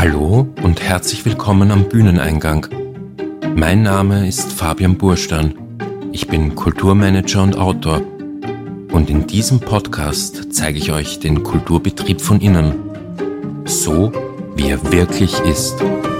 Hallo und herzlich willkommen am Bühneneingang. Mein Name ist Fabian Burstern. Ich bin Kulturmanager und Autor. Und in diesem Podcast zeige ich euch den Kulturbetrieb von innen. So, wie er wirklich ist.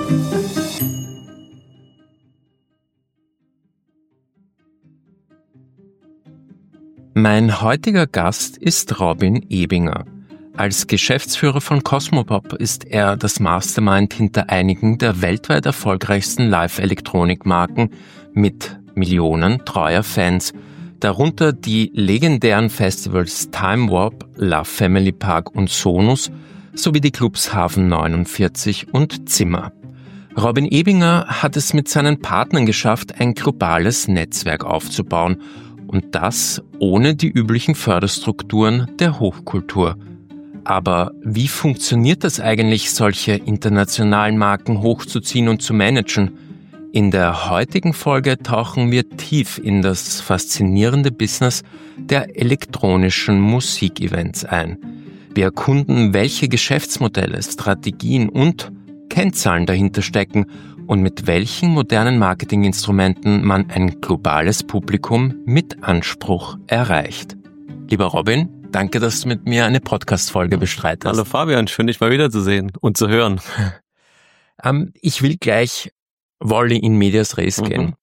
Mein heutiger Gast ist Robin Ebinger. Als Geschäftsführer von Cosmopop ist er das Mastermind hinter einigen der weltweit erfolgreichsten Live-Elektronik-Marken mit Millionen treuer Fans, darunter die legendären Festivals Time Warp, Love Family Park und Sonus sowie die Clubs Hafen 49 und Zimmer. Robin Ebinger hat es mit seinen Partnern geschafft, ein globales Netzwerk aufzubauen und das ohne die üblichen Förderstrukturen der Hochkultur. Aber wie funktioniert das eigentlich, solche internationalen Marken hochzuziehen und zu managen? In der heutigen Folge tauchen wir tief in das faszinierende Business der elektronischen Musikevents ein. Wir erkunden, welche Geschäftsmodelle, Strategien und Kennzahlen dahinter stecken und mit welchen modernen Marketinginstrumenten man ein globales Publikum mit Anspruch erreicht. Lieber Robin, danke, dass du mit mir eine Podcast-Folge bestreitest. Hallo Fabian, schön dich mal wiederzusehen und zu hören. Ich will gleich Volley in medias res gehen.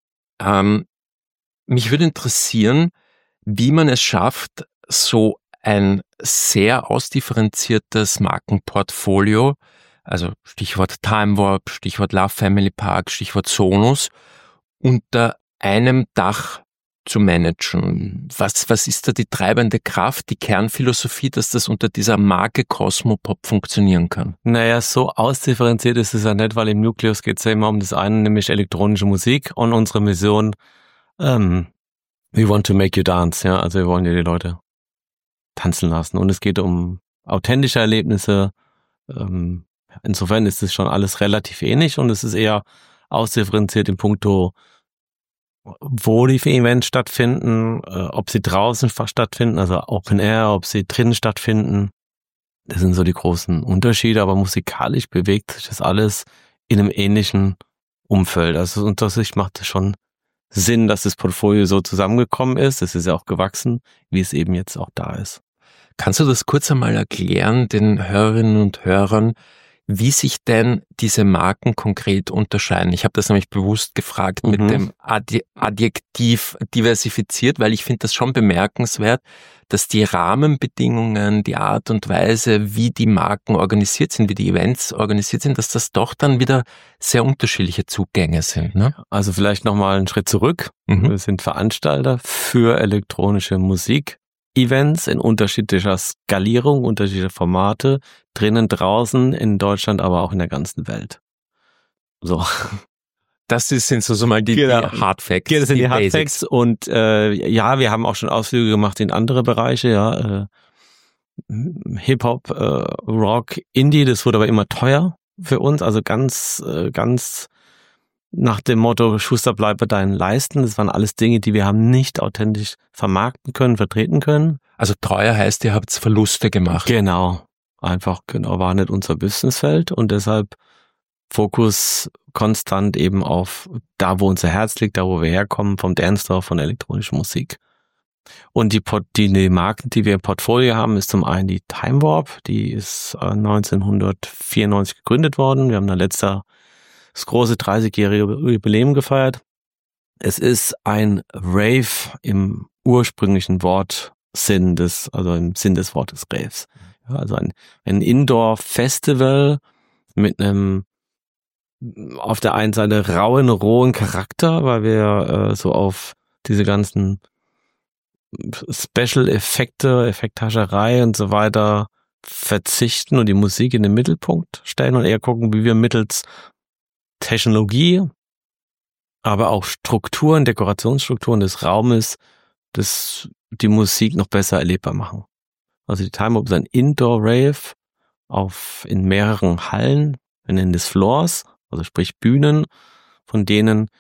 Mich würde interessieren, wie man es schafft, so ein sehr ausdifferenziertes Markenportfolio, also Stichwort Time Warp, Stichwort Love Family Park, Stichwort Sonus, unter einem Dach zu managen. Was ist da die treibende Kraft, die Kernphilosophie, dass das unter dieser Marke Cosmopop funktionieren kann? Naja, so ausdifferenziert ist es ja nicht, weil im Nukleus geht es ja immer um das eine, nämlich elektronische Musik und unsere Mission, we want to make you dance, ja, also wir wollen ja die Leute tanzen lassen und es geht um authentische Erlebnisse. Insofern ist es schon alles relativ ähnlich und es ist eher ausdifferenziert in puncto, wo die Events stattfinden, ob sie draußen stattfinden, also Open Air, ob sie drinnen stattfinden. Das sind so die großen Unterschiede, aber musikalisch bewegt sich das alles in einem ähnlichen Umfeld. Also unter sich macht es schon Sinn, dass das Portfolio so zusammengekommen ist. Es ist ja auch gewachsen, wie es eben jetzt auch da ist. Kannst du das kurz einmal erklären, den Hörerinnen und Hörern, wie sich denn diese Marken konkret unterscheiden? Ich habe das nämlich bewusst gefragt mit dem Adjektiv diversifiziert, weil ich finde das schon bemerkenswert, dass die Rahmenbedingungen, die Art und Weise, wie die Marken organisiert sind, wie die Events organisiert sind, dass das doch dann wieder sehr unterschiedliche Zugänge sind. Ne? Also vielleicht nochmal einen Schritt zurück. Wir sind Veranstalter für elektronische Musik. Events in unterschiedlicher Skalierung, unterschiedliche Formate, drinnen, draußen, in Deutschland, aber auch in der ganzen Welt. So. Sind so mal die Hard Facts. Das sind die Hard Facts und ja, wir haben auch schon Ausflüge gemacht in andere Bereiche, ja. Hip-Hop, Rock, Indie, das wurde aber immer teuer für uns, also ganz nach dem Motto, Schuster, bleib bei deinen Leisten. Das waren alles Dinge, die wir haben nicht authentisch vermarkten können, vertreten können. Also teuer heißt, ihr habt Verluste gemacht. Genau. War nicht unser Businessfeld und deshalb Fokus konstant eben auf da, wo unser Herz liegt, da, wo wir herkommen, vom Dancefloor, von elektronischer Musik. Und die Marken, die wir im Portfolio haben, ist zum einen die Time Warp, die ist 1994 gegründet worden. Wir haben das große 30-jährige Jubiläum gefeiert. Es ist ein Rave im ursprünglichen Wortsinn im Sinn des Wortes Raves. Ja, also ein Indoor-Festival mit einem auf der einen Seite rohen Charakter, weil wir so auf diese ganzen Special-Effekte, Effekthascherei und so weiter verzichten und die Musik in den Mittelpunkt stellen und eher gucken, wie wir mittels Technologie, aber auch Strukturen, Dekorationsstrukturen des Raumes, die Musik noch besser erlebbar machen. Also die Time Warp ist ein Indoor-Rave in mehreren Hallen, wir nennen das Floors, also sprich Bühnen, von denen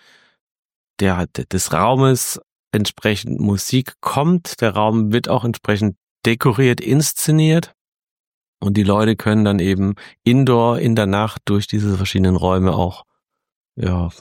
des Raumes entsprechend Musik kommt. Der Raum wird auch entsprechend dekoriert, inszeniert. Und die Leute können dann eben indoor in der Nacht durch diese verschiedenen Räume auch, ja,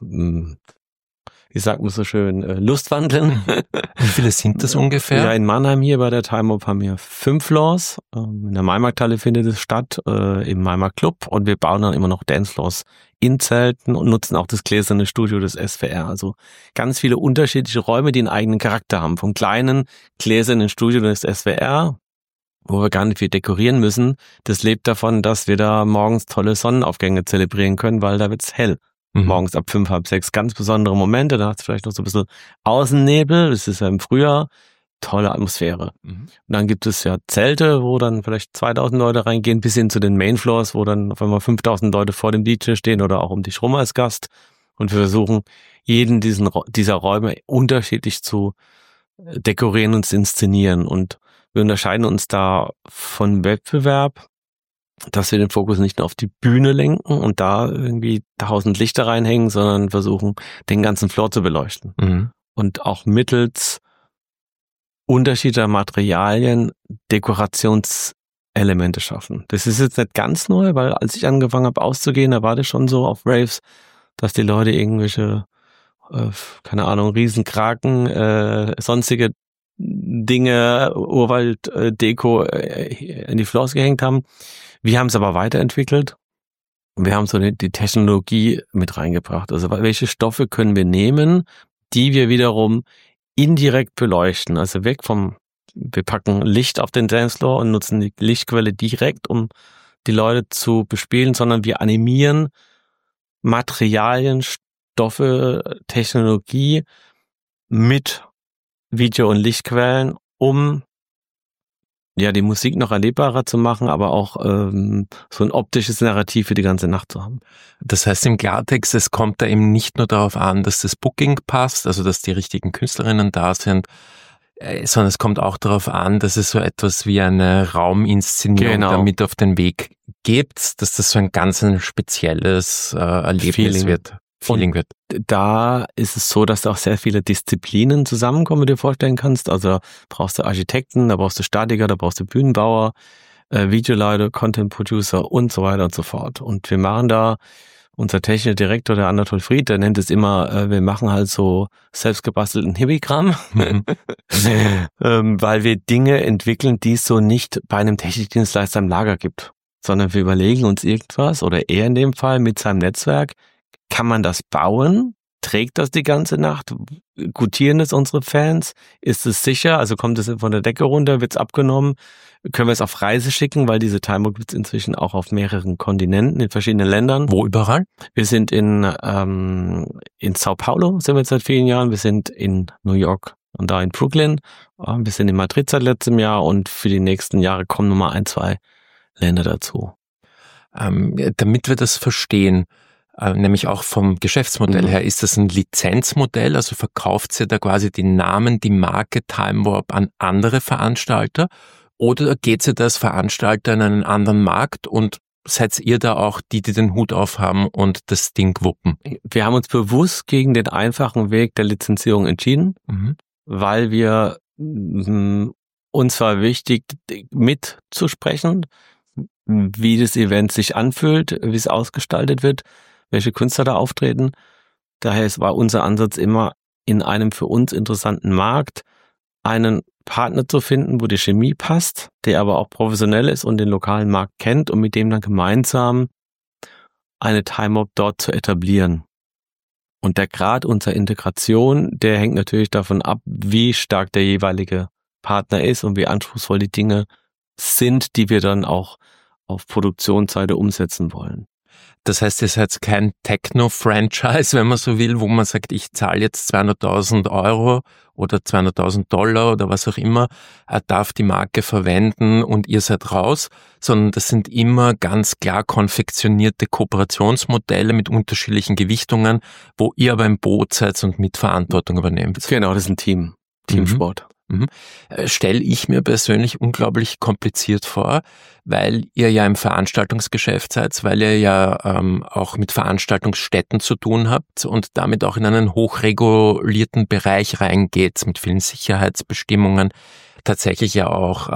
wie sagt man so schön, Lustwandeln. Wie viele sind das ungefähr? Ja, in Mannheim hier bei der Time Up haben wir 5 Floors. In der Maimarkthalle findet es statt, im Maimarkt Club. Und wir bauen dann immer noch Dancefloors in Zelten und nutzen auch das gläserne Studio des SWR. Also ganz viele unterschiedliche Räume, die einen eigenen Charakter haben. Vom kleinen gläsernen Studio des SWR, wo wir gar nicht viel dekorieren müssen. Das lebt davon, dass wir da morgens tolle Sonnenaufgänge zelebrieren können, weil da wird's hell. Morgens ab 5, halb 6, ganz besondere Momente. Da hat es vielleicht noch so ein bisschen Außennebel. Das ist ja im Frühjahr. Tolle Atmosphäre. Und dann gibt es ja Zelte, wo dann vielleicht 2000 Leute reingehen, bis hin zu den Mainfloors, wo dann auf einmal 5000 Leute vor dem DJ stehen oder auch um dich rum als Gast. Und wir versuchen, jeden dieser Räume unterschiedlich zu dekorieren und zu inszenieren. Und wir unterscheiden uns da von Wettbewerb, dass wir den Fokus nicht nur auf die Bühne lenken und da irgendwie 1000 Lichter reinhängen, sondern versuchen, den ganzen Floor zu beleuchten. Und auch mittels unterschiedlicher Materialien Dekorationselemente schaffen. Das ist jetzt nicht ganz neu, weil als ich angefangen habe auszugehen, da war das schon so auf Raves, dass die Leute irgendwelche, keine Ahnung, Riesenkraken, sonstige Dinge, Urwald-Deko in die Floors gehängt haben. Wir haben es aber weiterentwickelt. Wir haben so die Technologie mit reingebracht. Also welche Stoffe können wir nehmen, die wir wiederum indirekt beleuchten. Also wir packen Licht auf den Dancefloor und nutzen die Lichtquelle direkt, um die Leute zu bespielen, sondern wir animieren Materialien, Stoffe, Technologie mit Video- und Lichtquellen, um ja die Musik noch erlebbarer zu machen, aber auch so ein optisches Narrativ für die ganze Nacht zu haben. Das heißt im Klartext, es kommt da eben nicht nur darauf an, dass das Booking passt, also dass die richtigen Künstlerinnen da sind, sondern es kommt auch darauf an, dass es so etwas wie eine Rauminszenierung damit auf den Weg gibt, dass das so ein ganz spezielles Erlebnis Feeling wird. Da ist es so, dass da auch sehr viele Disziplinen zusammenkommen, wie du dir vorstellen kannst. Also brauchst du Architekten, da brauchst du Statiker, da brauchst du Bühnenbauer, Videoleute, Content Producer und so weiter und so fort. Und wir machen da, unser technischer Direktor, der Anatol Fried, der nennt es immer, wir machen halt so selbstgebastelten Hippie-Kram, weil wir Dinge entwickeln, die es so nicht bei einem Technikdienstleister im Lager gibt, sondern wir überlegen uns irgendwas, oder er in dem Fall mit seinem Netzwerk, kann man das bauen? Trägt das die ganze Nacht? Gutieren es unsere Fans? Ist es sicher? Also kommt es von der Decke runter? Wird es abgenommen? Können wir es auf Reise schicken? Weil diese Time Up gibt es inzwischen auch auf mehreren Kontinenten, in verschiedenen Ländern. Wo überall? Wir sind in Sao Paulo, sind wir seit vielen Jahren. Wir sind in New York und da in Brooklyn. Wir sind in Madrid seit letztem Jahr und für die nächsten Jahre kommen nochmal 1, 2 Länder dazu. Damit wir das verstehen, nämlich auch vom Geschäftsmodell her, ist das ein Lizenzmodell, also verkauft ihr da quasi die Namen, die Marke Time Warp an andere Veranstalter, oder geht ihr da als Veranstalter in einen anderen Markt und seid ihr da auch die den Hut aufhaben und das Ding wuppen? Wir haben uns bewusst gegen den einfachen Weg der Lizenzierung entschieden, weil wir uns war wichtig, mitzusprechen, wie das Event sich anfühlt, wie es ausgestaltet wird, welche Künstler da auftreten. Daher war unser Ansatz immer, in einem für uns interessanten Markt einen Partner zu finden, wo die Chemie passt, der aber auch professionell ist und den lokalen Markt kennt, und mit dem dann gemeinsam eine Time Up dort zu etablieren. Und der Grad unserer Integration, der hängt natürlich davon ab, wie stark der jeweilige Partner ist und wie anspruchsvoll die Dinge sind, die wir dann auch auf Produktionsseite umsetzen wollen. Das heißt, ihr seid kein Techno-Franchise, wenn man so will, wo man sagt, ich zahle jetzt 200.000 € oder 200.000 $ oder was auch immer, darf die Marke verwenden und ihr seid raus, sondern das sind immer ganz klar konfektionierte Kooperationsmodelle mit unterschiedlichen Gewichtungen, wo ihr aber im Boot seid und Mitverantwortung übernehmt. Genau, das ist ein Teamsport. Stelle ich mir persönlich unglaublich kompliziert vor, weil ihr ja im Veranstaltungsgeschäft seid, weil ihr ja auch mit Veranstaltungsstätten zu tun habt und damit auch in einen hochregulierten Bereich reingeht mit vielen Sicherheitsbestimmungen. tatsächlich ja auch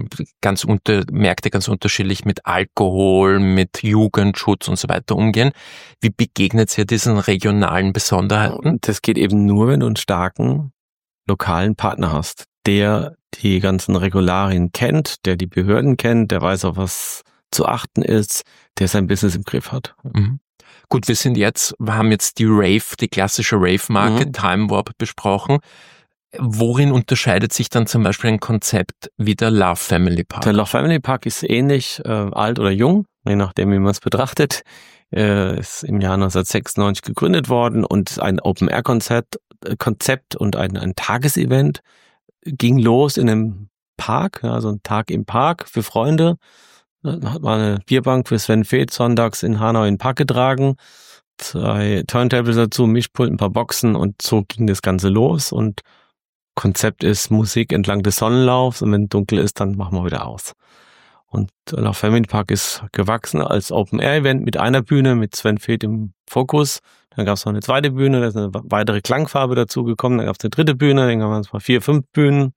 Märkte ganz unterschiedlich mit Alkohol, mit Jugendschutz und so weiter umgehen. Wie begegnet ihr diesen regionalen Besonderheiten? Das geht eben nur, wenn du einen starken lokalen Partner hast, der die ganzen Regularien kennt, der die Behörden kennt, der weiß, auf was zu achten ist, der sein Business im Griff hat. Mhm. Gut, wir haben jetzt die klassische Rave-Marke Time Warp besprochen. Worin unterscheidet sich dann zum Beispiel ein Konzept wie der Love Family Park? Der Love Family Park ist ähnlich alt oder jung, je nachdem, wie man es betrachtet. Ist im Jahr 1996 gegründet worden und ein Open-Air-Konzept und ein Tagesevent ging los in einem Park, also ein Tag im Park für Freunde. Dann hat man eine Bierbank für Sven Feth sonntags in Hanau in den Park getragen, 2 Turntables dazu, Mischpult, ein paar Boxen und so ging das Ganze los und Konzept ist Musik entlang des Sonnenlaufs und wenn dunkel ist, dann machen wir wieder aus. Und Love Family Park ist gewachsen als Open-Air-Event mit einer Bühne, mit Sven Feth im Fokus. Dann gab es noch eine zweite Bühne, da ist eine weitere Klangfarbe dazugekommen. Dann gab es eine dritte Bühne, dann gab es mal 4, 5 Bühnen.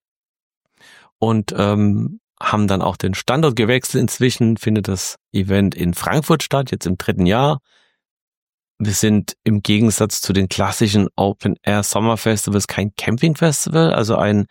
Und haben dann auch den Standort gewechselt. Inzwischen findet das Event in Frankfurt statt, jetzt im 3. Jahr. Wir sind im Gegensatz zu den klassischen Open-Air-Sommer-Festivals kein Camping-Festival, also ein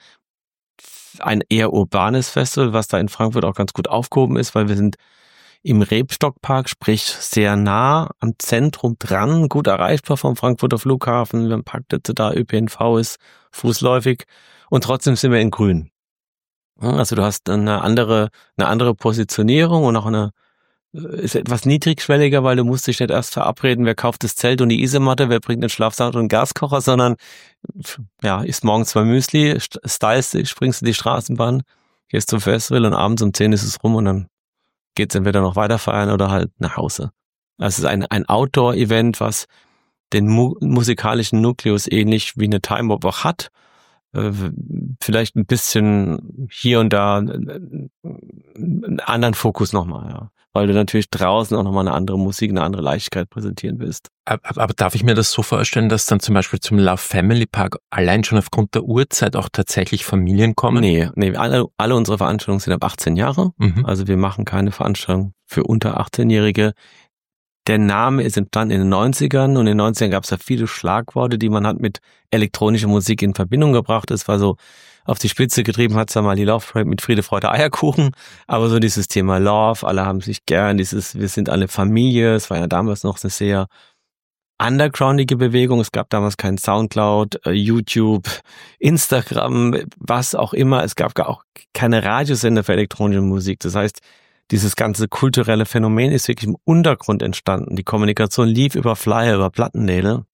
eher urbanes Festival, was da in Frankfurt auch ganz gut aufgehoben ist, weil wir sind im Rebstockpark, sprich sehr nah am Zentrum dran, gut erreichbar vom Frankfurter Flughafen, wir haben Parkplätze da, ÖPNV ist fußläufig und trotzdem sind wir in Grün. Also du hast eine andere Positionierung und auch ist etwas niedrigschwelliger, weil du musst dich nicht erst verabreden, wer kauft das Zelt und die Isomatte, wer bringt den Schlafsack und einen Gaskocher, sondern ja, isst morgens 2 Müsli, stylst dich, springst in die Straßenbahn, gehst zum Festival und abends um 10 ist es rum und dann geht's entweder noch weiter feiern oder halt nach Hause. Also es ist ein Outdoor-Event, was den musikalischen Nukleus ähnlich wie eine Time Warp auch hat. Vielleicht ein bisschen hier und da einen anderen Fokus nochmal, ja. Weil du natürlich draußen auch nochmal eine andere Musik, eine andere Leichtigkeit präsentieren willst. Aber darf ich mir das so vorstellen, dass dann zum Beispiel zum Love Family Park allein schon aufgrund der Uhrzeit auch tatsächlich Familien kommen? Nee, alle unsere Veranstaltungen sind ab 18 Jahre. Also wir machen keine Veranstaltung für unter 18-Jährige. Der Name ist entstanden in den 90ern und in den 90ern gab es ja viele Schlagworte, die man hat mit elektronischer Musik in Verbindung gebracht. Es war so auf die Spitze getrieben, hat es ja mal die Love Parade mit Friede, Freude, Eierkuchen. Aber so dieses Thema Love, alle haben sich gern, wir sind alle Familie. Es war ja damals noch eine sehr undergroundige Bewegung. Es gab damals kein Soundcloud, YouTube, Instagram, was auch immer. Es gab gar auch keine Radiosender für elektronische Musik. Das heißt, dieses ganze kulturelle Phänomen ist wirklich im Untergrund entstanden. Die Kommunikation lief über Flyer, über Plattenläden.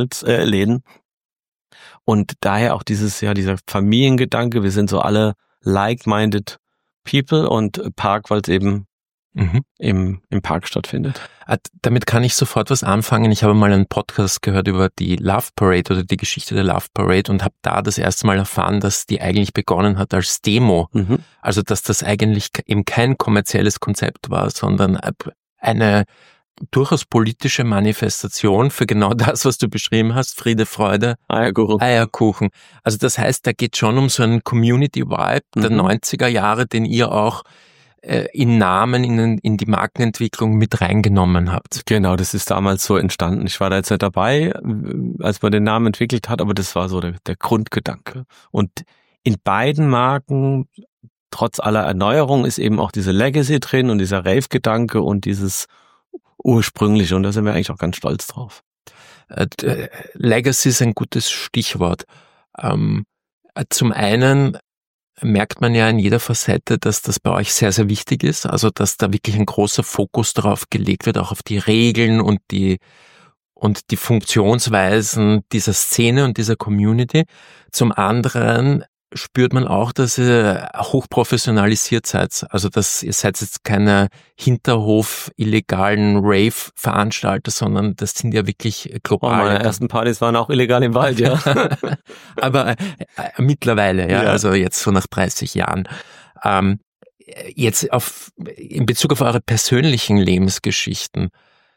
Und daher auch dieser Familiengedanke, wir sind so alle like-minded people und Park, weil es eben im Park stattfindet. Damit kann ich sofort was anfangen. Ich habe mal einen Podcast gehört über die Love Parade oder die Geschichte der Love Parade und habe da das erste Mal erfahren, dass die eigentlich begonnen hat als Demo. Also dass das eigentlich eben kein kommerzielles Konzept war, sondern eine durchaus politische Manifestation für genau das, was du beschrieben hast, Friede, Freude, Eierkuchen. Also das heißt, da geht schon um so einen Community-Vibe der 90er Jahre, den ihr auch in Namen in die Markenentwicklung mit reingenommen habt. Genau, das ist damals so entstanden. Ich war da jetzt nicht dabei, als man den Namen entwickelt hat, aber das war so der Grundgedanke. Und in beiden Marken, trotz aller Erneuerung, ist eben auch diese Legacy drin und dieser Rave-Gedanke und dieses Ursprüngliche. Und da sind wir eigentlich auch ganz stolz drauf. Legacy ist ein gutes Stichwort. Zum einen merkt man ja in jeder Facette, dass das bei euch sehr, sehr wichtig ist. Also, dass da wirklich ein großer Fokus darauf gelegt wird, auch auf die Regeln und die Funktionsweisen dieser Szene und dieser Community. Zum anderen spürt man auch, dass ihr hochprofessionalisiert seid. Also, dass ihr seid jetzt keine Hinterhof-illegalen Rave-Veranstalter, sondern das sind ja wirklich global. Meine ersten Partys waren auch illegal im Wald, ja. Aber mittlerweile, ja, also jetzt so nach 30 Jahren. Jetzt in Bezug auf eure persönlichen Lebensgeschichten,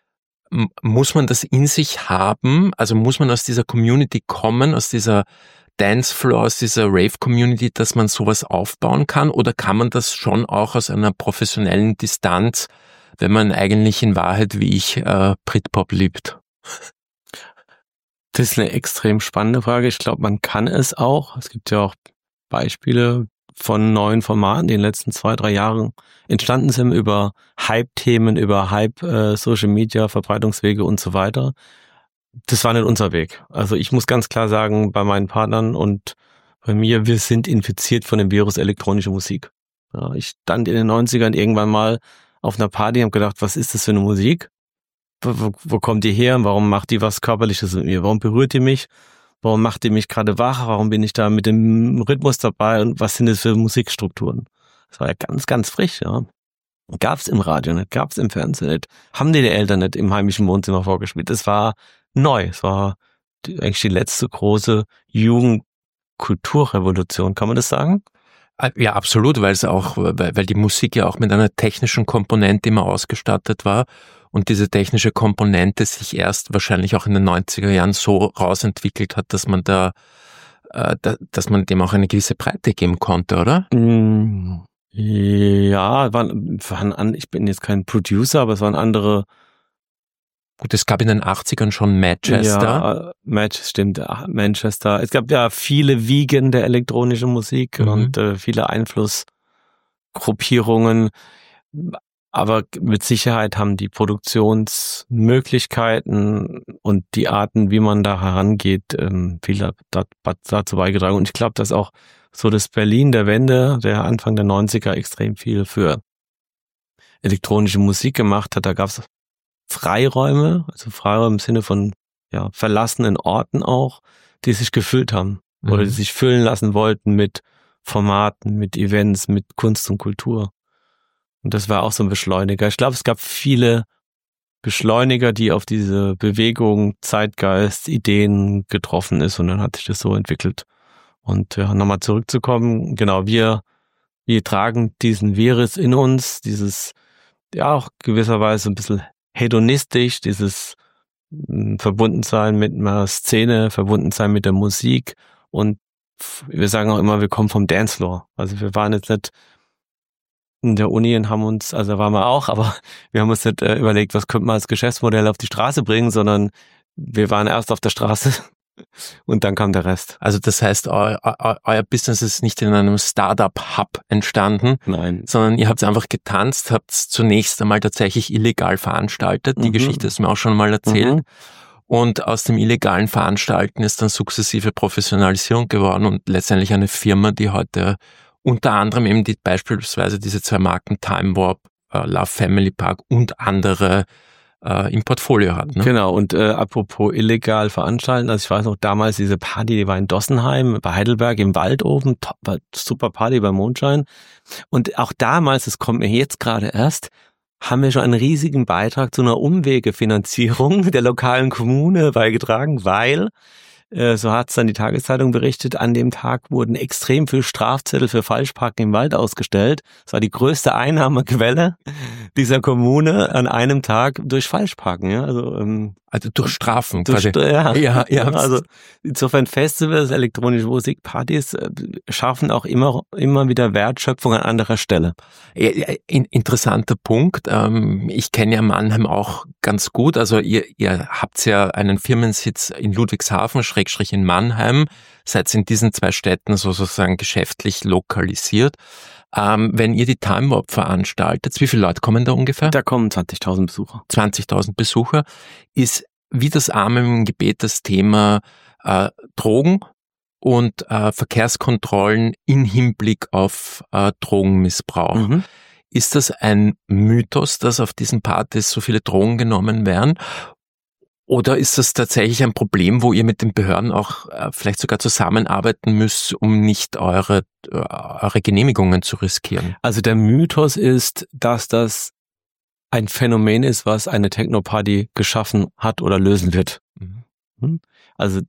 muss man das in sich haben? Also muss man aus dieser Community kommen, aus dieser Dancefloor, aus dieser Rave-Community, dass man sowas aufbauen kann? Oder kann man das schon auch aus einer professionellen Distanz, wenn man eigentlich in Wahrheit, wie ich, Britpop liebt? Das ist eine extrem spannende Frage. Ich glaube, man kann es auch. Es gibt ja auch Beispiele von neuen Formaten, die in den letzten 2-3 Jahren entstanden sind über Hype-Themen, über Social-Media, Verbreitungswege und so weiter. Das war nicht unser Weg. Also ich muss ganz klar sagen, bei meinen Partnern und bei mir, wir sind infiziert von dem Virus elektronische Musik. Ja, ich stand in den 90ern irgendwann mal auf einer Party und habe gedacht, was ist das für eine Musik? Wo kommt die her? Warum macht die was Körperliches mit mir? Warum berührt die mich? Warum macht die mich gerade wach? Warum bin ich da mit dem Rhythmus dabei? Und was sind das für Musikstrukturen? Das war ja ganz, ganz frisch, ja. Gab's im Radio nicht, gab's im Fernsehen nicht, haben die Eltern nicht im heimischen Wohnzimmer vorgespielt. Das war neu. Es war eigentlich die letzte große Jugendkulturrevolution, kann man das sagen? Ja, absolut, weil die Musik ja auch mit einer technischen Komponente immer ausgestattet war und diese technische Komponente sich erst wahrscheinlich auch in den 90er Jahren so rausentwickelt hat, dass man dass man dem auch eine gewisse Breite geben konnte, oder? Ja, ich bin jetzt kein Producer, aber es waren andere. Gut, es gab in den 80ern schon Manchester. Ja, stimmt, Manchester. Es gab ja viele Wiegen der elektronischen Musik und viele Einflussgruppierungen. Aber mit Sicherheit haben die Produktionsmöglichkeiten und die Arten, wie man da herangeht, viel dazu beigetragen. Und ich glaube, dass auch so das Berlin der Wende, der Anfang der 90er, extrem viel für elektronische Musik gemacht hat. Da gab es Freiräume, also Freiräume im Sinne von verlassenen Orten auch, die sich gefüllt haben oder die sich füllen lassen wollten mit Formaten, mit Events, mit Kunst und Kultur. Und das war auch so ein Beschleuniger. Ich glaube, es gab viele Beschleuniger, die auf diese Bewegung, Zeitgeist, Ideen getroffen ist und dann hat sich das so entwickelt. Und nochmal zurückzukommen, genau, wir tragen diesen Virus in uns, dieses auch gewisserweise ein bisschen hedonistisch, dieses Verbundensein mit einer Szene, Verbundensein mit der Musik und wir sagen auch immer, wir kommen vom Dancefloor. Also wir waren jetzt nicht in der Uni und haben uns, also waren wir auch, aber wir haben uns nicht überlegt, was könnte man als Geschäftsmodell auf die Straße bringen, sondern wir waren erst auf der Straße und dann kam der Rest. Also das heißt, euer Business ist nicht in einem Startup-Hub entstanden, nein, sondern ihr habt einfach getanzt, habt es zunächst einmal tatsächlich illegal veranstaltet. Die Geschichte ist mir auch schon mal erzählt. Und aus dem illegalen Veranstalten ist dann sukzessive Professionalisierung geworden und letztendlich eine Firma, die heute unter anderem eben beispielsweise diese 2 Marken Time Warp, Love Family Park und andere im Portfolio hat. Ne? Genau, und apropos illegal veranstalten, also ich weiß noch damals diese Party, die war in Dossenheim, bei Heidelberg im Wald oben, super Party bei Mondschein. Und auch damals, das kommt mir jetzt gerade erst, haben wir schon einen riesigen Beitrag zu einer Umwegefinanzierung der lokalen Kommune beigetragen, weil, so hat es dann die Tageszeitung berichtet, an dem Tag wurden extrem viel Strafzettel für Falschparken im Wald ausgestellt. Das war die größte Einnahmequelle dieser Kommune an einem Tag durch Falschparken. Ja? Also durch Strafen. Ja, also insofern Festivals, elektronische Musikpartys schaffen auch immer wieder Wertschöpfung an anderer Stelle. Interessanter Punkt. Ich kenne ja Mannheim auch ganz gut. Also ihr habt ja einen Firmensitz in Ludwigshafen, / in Mannheim. Seid in diesen 2 Städten sozusagen geschäftlich lokalisiert. Wenn ihr die Time Warp veranstaltet, wie viele Leute kommen da ungefähr? Da kommen 20.000 Besucher. 20.000 Besucher. Ist wie das Arm im Gebet das Thema Drogen und Verkehrskontrollen in Hinblick auf Drogenmissbrauch. Ist das ein Mythos, dass auf diesen Partys so viele Drogen genommen werden? Oder ist das tatsächlich ein Problem, wo ihr mit den Behörden auch vielleicht sogar zusammenarbeiten müsst, um nicht eure Genehmigungen zu riskieren? Also der Mythos ist, dass das ein Phänomen ist, was eine Techno-Party geschaffen hat oder lösen wird. Also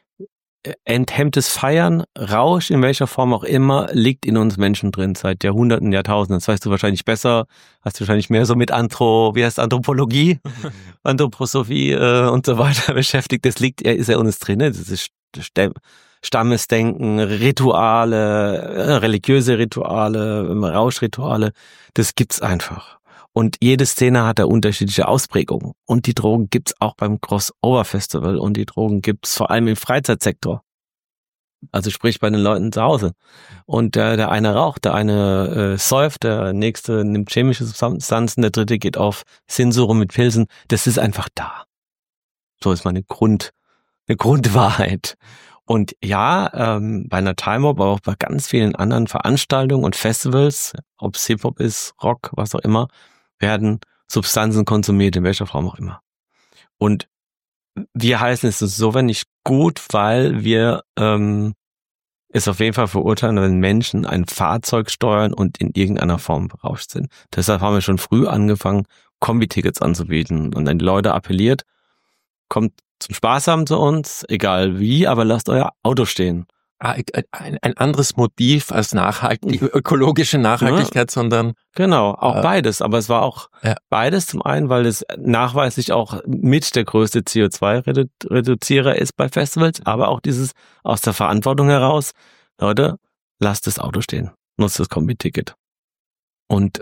enthemmtes Feiern, Rausch in welcher Form auch immer, liegt in uns Menschen drin seit Jahrhunderten, Jahrtausenden. Das weißt du wahrscheinlich besser, hast du wahrscheinlich mehr so mit Anthropologie, Anthroposophie und so weiter beschäftigt. Das ist ja uns drin. Das ist Stammesdenken, Rituale, religiöse Rituale, Rauschrituale, das gibt's einfach. Und jede Szene hat da unterschiedliche Ausprägungen. Und die Drogen gibt's auch beim Crossover-Festival und die Drogen gibt's vor allem im Freizeitsektor. Also sprich bei den Leuten zu Hause. Und der eine raucht, der eine säuft, der nächste nimmt chemische Substanzen, der dritte geht auf Sinnsuche mit Pilzen. Das ist einfach da. So ist meine Grundwahrheit. Und ja, bei einer Time Up, aber auch bei ganz vielen anderen Veranstaltungen und Festivals, ob es Hip-Hop ist, Rock, was auch immer, werden Substanzen konsumiert, in welcher Form auch immer. Und wir heißen es insofern nicht gut, weil wir es auf jeden Fall verurteilen, wenn Menschen ein Fahrzeug steuern und in irgendeiner Form berauscht sind. Deshalb haben wir schon früh angefangen, Kombi-Tickets anzubieten und dann die Leute appelliert, kommt zum Spaß haben zu uns, egal wie, aber lasst euer Auto stehen. Ein anderes Motiv als die ökologische Nachhaltigkeit, sondern... Genau, auch beides. Aber es war auch beides. Zum einen, weil es nachweislich auch mit der größte CO2-Reduzierer ist bei Festivals, aber auch dieses aus der Verantwortung heraus, Leute, lasst das Auto stehen, nutzt das Kombi-Ticket. Und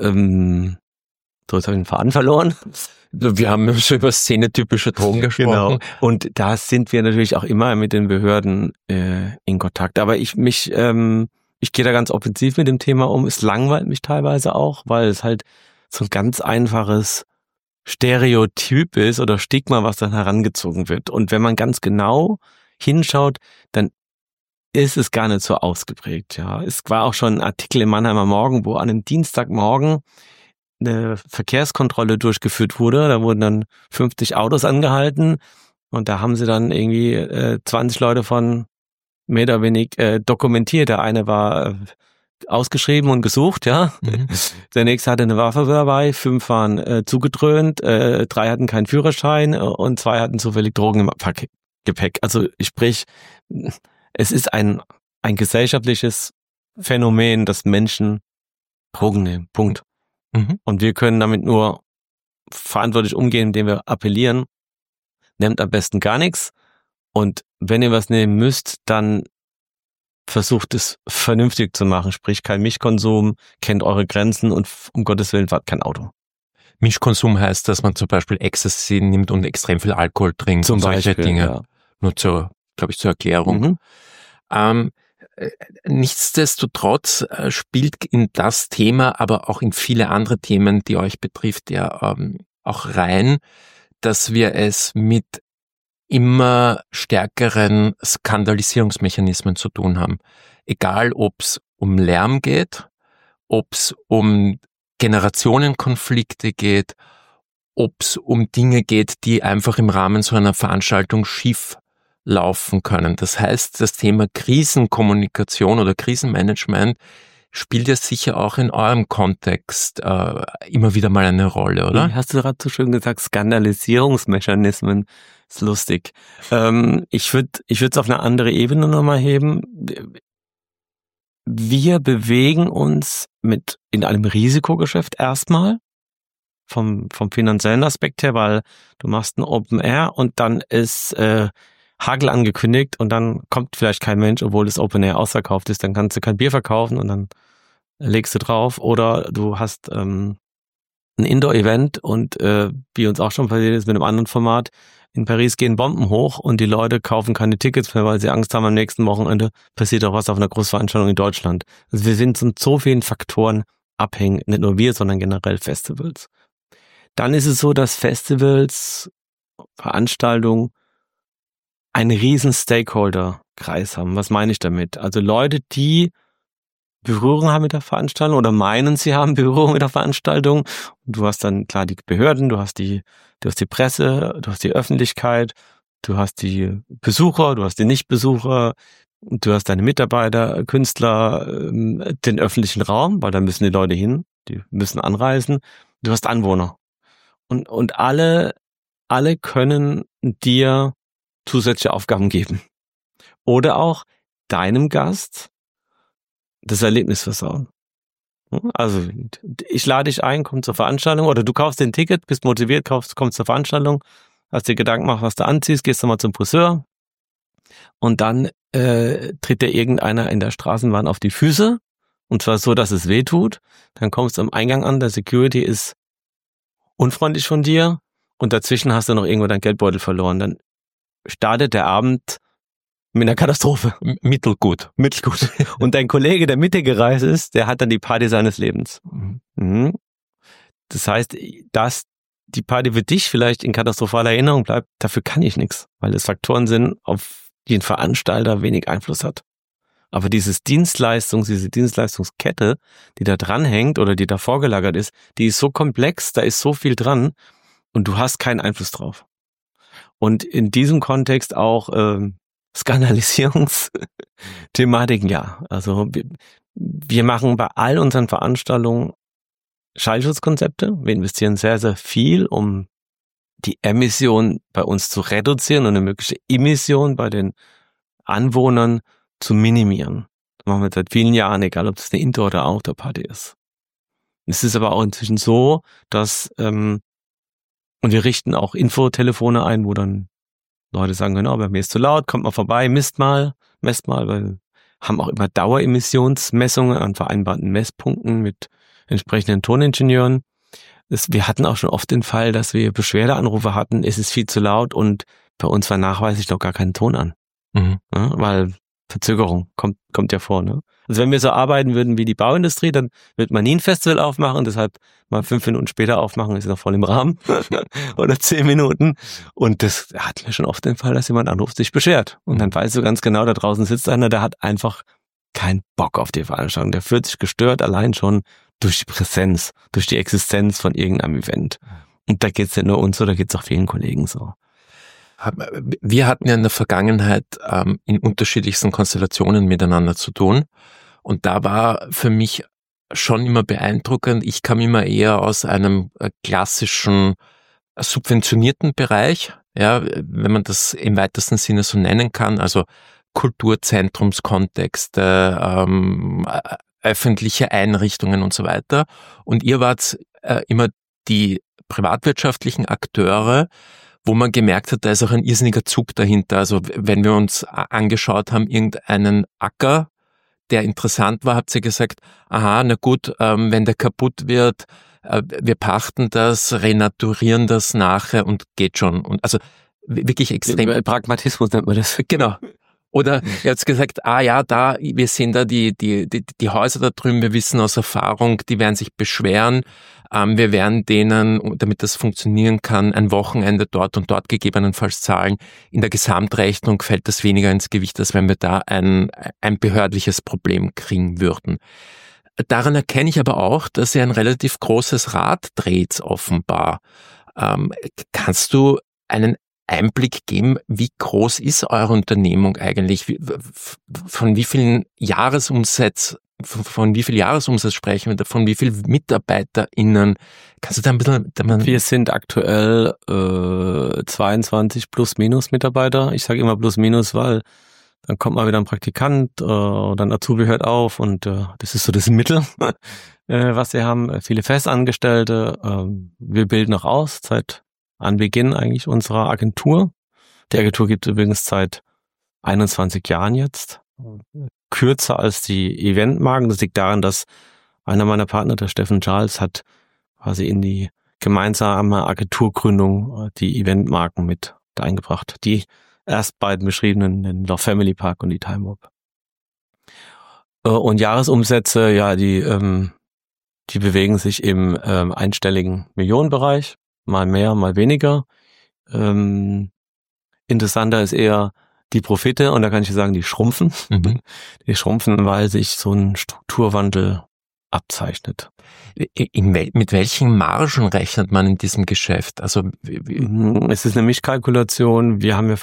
so ist den Faden verloren. Wir haben schon über szenetypische Drogen gesprochen. Genau. Und da sind wir natürlich auch immer mit den Behörden in Kontakt. Aber ich gehe da ganz offensiv mit dem Thema um. Es langweilt mich teilweise auch, weil es halt so ein ganz einfaches Stereotyp ist oder Stigma, was dann herangezogen wird. Und wenn man ganz genau hinschaut, dann ist es gar nicht so ausgeprägt. Ja, es war auch schon ein Artikel im Mannheimer Morgen, wo an einem Dienstagmorgen eine Verkehrskontrolle durchgeführt wurde. Da wurden dann 50 Autos angehalten und da haben sie dann irgendwie 20 Leute von mehr oder weniger dokumentiert. Der eine war ausgeschrieben und gesucht, ja. Mhm. Der nächste hatte eine Waffe dabei, 5 waren zugedröhnt, 3 hatten keinen Führerschein und 2 hatten zufällig Drogen im Gepäck. Also sprich, es ist ein gesellschaftliches Phänomen, dass Menschen Drogen nehmen. Punkt. Mhm. Und wir können damit nur verantwortlich umgehen, indem wir appellieren, nehmt am besten gar nichts. Und wenn ihr was nehmen müsst, dann versucht es vernünftig zu machen. Sprich, kein Mischkonsum, kennt eure Grenzen und um Gottes Willen fahrt kein Auto. Mischkonsum heißt, dass man zum Beispiel Ecstasy nimmt und extrem viel Alkohol trinkt zum und solche Beispiel, Dinge. Ja. Nur zur Erklärung. Mhm. Nichtsdestotrotz spielt in das Thema, aber auch in viele andere Themen, die euch betrifft, ja auch rein, dass wir es mit immer stärkeren Skandalisierungsmechanismen zu tun haben. Egal, ob es um Lärm geht, ob es um Generationenkonflikte geht, ob es um Dinge geht, die einfach im Rahmen so einer Veranstaltung schief laufen können. Das heißt, das Thema Krisenkommunikation oder Krisenmanagement spielt ja sicher auch in eurem Kontext immer wieder mal eine Rolle, oder? Hast du gerade so schön gesagt, Skandalisierungsmechanismen. Ist lustig. Ich würde es auf eine andere Ebene nochmal heben. Wir bewegen uns in einem Risikogeschäft erstmal vom finanziellen Aspekt her, weil du machst ein Open Air und dann ist Hagel angekündigt und dann kommt vielleicht kein Mensch, obwohl das Open Air ausverkauft ist. Dann kannst du kein Bier verkaufen und dann legst du drauf. Oder du hast ein Indoor-Event und wie uns auch schon passiert ist mit einem anderen Format, in Paris gehen Bomben hoch und die Leute kaufen keine Tickets mehr, weil sie Angst haben, am nächsten Wochenende passiert auch was auf einer Großveranstaltung in Deutschland. Also wir sind von so vielen Faktoren abhängig, nicht nur wir, sondern generell Festivals. Dann ist es so, dass Festivals, Veranstaltungen einen riesen Stakeholder-Kreis haben. Was meine ich damit? Also Leute, die Berührung haben mit der Veranstaltung oder meinen, sie haben Berührung mit der Veranstaltung. Und du hast dann klar die Behörden, du hast die Presse, du hast die Öffentlichkeit, du hast die Besucher, du hast die Nichtbesucher, du hast deine Mitarbeiter, Künstler, den öffentlichen Raum, weil da müssen die Leute hin, die müssen anreisen. Du hast Anwohner. Und alle können dir zusätzliche Aufgaben geben. Oder auch deinem Gast das Erlebnis versauen. Also ich lade dich ein, komm zur Veranstaltung oder du kaufst den Ticket, bist motiviert, kommst zur Veranstaltung, hast dir Gedanken gemacht, was du anziehst, gehst du mal zum Friseur und dann tritt dir irgendeiner in der Straßenbahn auf die Füße, und zwar so, dass es weh tut. Dann kommst du am Eingang an, der Security ist unfreundlich von dir und dazwischen hast du noch irgendwo deinen Geldbeutel verloren. Dann startet der Abend mit einer Katastrophe. Mittelgut. Und dein Kollege, der mit dir gereist ist, der hat dann die Party seines Lebens. Mhm. Das heißt, dass die Party für dich vielleicht in katastrophaler Erinnerung bleibt, dafür kann ich nichts, weil es Faktoren sind, auf die ein Veranstalter wenig Einfluss hat. Aber diese Dienstleistungskette, die da dranhängt oder die da vorgelagert ist, die ist so komplex, da ist so viel dran und du hast keinen Einfluss drauf. Und in diesem Kontext auch Skandalisierungsthematiken, ja. Also wir machen bei all unseren Veranstaltungen Schallschutzkonzepte. Wir investieren sehr, sehr viel, um die Emission bei uns zu reduzieren und eine mögliche Emission bei den Anwohnern zu minimieren. Das machen wir seit vielen Jahren, egal ob das eine Indoor- oder Outdoor-Party ist. Es ist aber auch inzwischen so, dass und wir richten auch Infotelefone ein, wo dann Leute sagen können, bei mir ist zu laut, kommt mal vorbei, messt mal, weil wir haben auch immer Daueremissionsmessungen an vereinbarten Messpunkten mit entsprechenden Toningenieuren. Wir hatten auch schon oft den Fall, dass wir Beschwerdeanrufe hatten, es ist viel zu laut und bei uns war nachweislich noch gar kein Ton an. Ja, weil Verzögerung kommt ja vor. Ne? Also wenn wir so arbeiten würden wie die Bauindustrie, dann wird man nie ein Festival aufmachen, deshalb mal 5 Minuten später aufmachen, ist noch voll im Rahmen. Oder 10 Minuten. Und das hatten wir schon oft den Fall, dass jemand anruft, sich beschwert. Und dann weißt du ganz genau, da draußen sitzt einer, der hat einfach keinen Bock auf die Veranstaltung. Der fühlt sich gestört allein schon durch die Präsenz, durch die Existenz von irgendeinem Event. Und da geht's ja nur uns so, da geht's auch vielen Kollegen so. Wir hatten ja in der Vergangenheit in unterschiedlichsten Konstellationen miteinander zu tun. Und da war für mich schon immer beeindruckend. Ich kam immer eher aus einem klassischen subventionierten Bereich, ja, wenn man das im weitesten Sinne so nennen kann, also Kulturzentrumskontexte, öffentliche Einrichtungen und so weiter. Und ihr wart immer die privatwirtschaftlichen Akteure, wo man gemerkt hat, da ist auch ein irrsinniger Zug dahinter. Also wenn wir uns angeschaut haben, irgendeinen Acker, der interessant war, habt ihr gesagt, aha, na gut, wenn der kaputt wird, wir pachten das, renaturieren das nachher und geht schon. Und also wirklich extrem. Pragmatismus nennt man das. Genau. Oder ihr habt gesagt, wir sehen da die Häuser da drüben, wir wissen aus Erfahrung, die werden sich beschweren. Wir werden denen, damit das funktionieren kann, ein Wochenende dort und dort gegebenenfalls zahlen. In der Gesamtrechnung fällt das weniger ins Gewicht, als wenn wir da ein behördliches Problem kriegen würden. Daran erkenne ich aber auch, dass ihr ein relativ großes Rad dreht, offenbar. Kannst du einen Einblick geben, wie groß ist eure Unternehmung eigentlich? Von wie viel Jahresumsatz sprechen wir da? Von wie viel MitarbeiterInnen? Kannst du da ein bisschen... Wir sind aktuell 22 plus-minus Mitarbeiter. Ich sage immer plus-minus, weil dann kommt mal wieder ein Praktikant oder ein Azubi hört auf und das ist so das Mittel, was wir haben. Viele Festangestellte. Wir bilden auch aus seit Anbeginn eigentlich unserer Agentur. Die Agentur gibt es übrigens seit 21 Jahren jetzt. Kürzer als die Eventmarken. Das liegt daran, dass einer meiner Partner, der Steffen Charles, hat quasi in die gemeinsame Agenturgründung die Eventmarken mit eingebracht. Die erst beiden beschriebenen, den Love Family Park und die Time Warp. Und Jahresumsätze, ja, die bewegen sich im einstelligen Millionenbereich. Mal mehr, mal weniger. Interessanter ist eher die Profite, und da kann ich sagen, die schrumpfen. Die schrumpfen, weil sich so ein Strukturwandel abzeichnet. Mit welchen Margen rechnet man in diesem Geschäft? Also es ist eine Mischkalkulation. Wir haben ja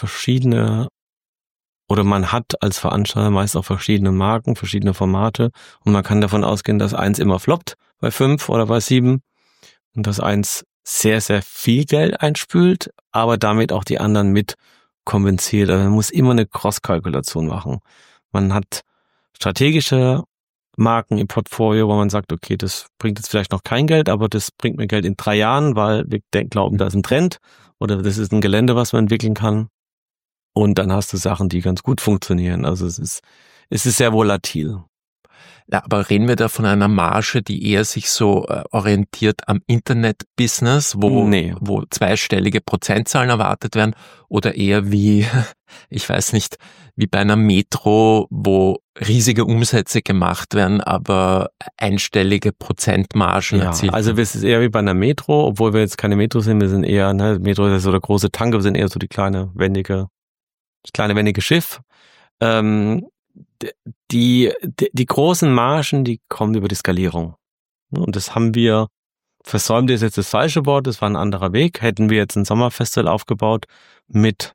man hat als Veranstalter meist auch verschiedene Marken, verschiedene Formate, und man kann davon ausgehen, dass eins immer floppt bei 5 oder bei 7 und dass eins sehr, sehr viel Geld einspült, aber damit auch die anderen mit kompensiert. Also man muss immer eine Cross-Kalkulation machen. Man hat strategische Marken im Portfolio, wo man sagt, okay, das bringt jetzt vielleicht noch kein Geld, aber das bringt mir Geld in 3 Jahren, weil wir glauben, da ist ein Trend oder das ist ein Gelände, was man entwickeln kann. und dann hast du Sachen, die ganz gut funktionieren. Also es ist sehr volatil. Ja, aber reden wir da von einer Marge, die eher sich so orientiert am Internet-Business, wo zweistellige Prozentzahlen erwartet werden, oder eher wie, ich weiß nicht, wie bei einer Metro, wo riesige Umsätze gemacht werden, aber einstellige Prozentmargen erzielt? Also es ist eher wie bei einer Metro, obwohl wir jetzt keine Metro sind, wir sind eher, Metro ist so der große Tanker, wir sind eher so das kleine wendige Schiff. Die großen Margen, die kommen über die Skalierung. Und das haben wir versäumt, ist jetzt das falsche Wort, das war ein anderer Weg. Hätten wir jetzt ein Sommerfestival aufgebaut mit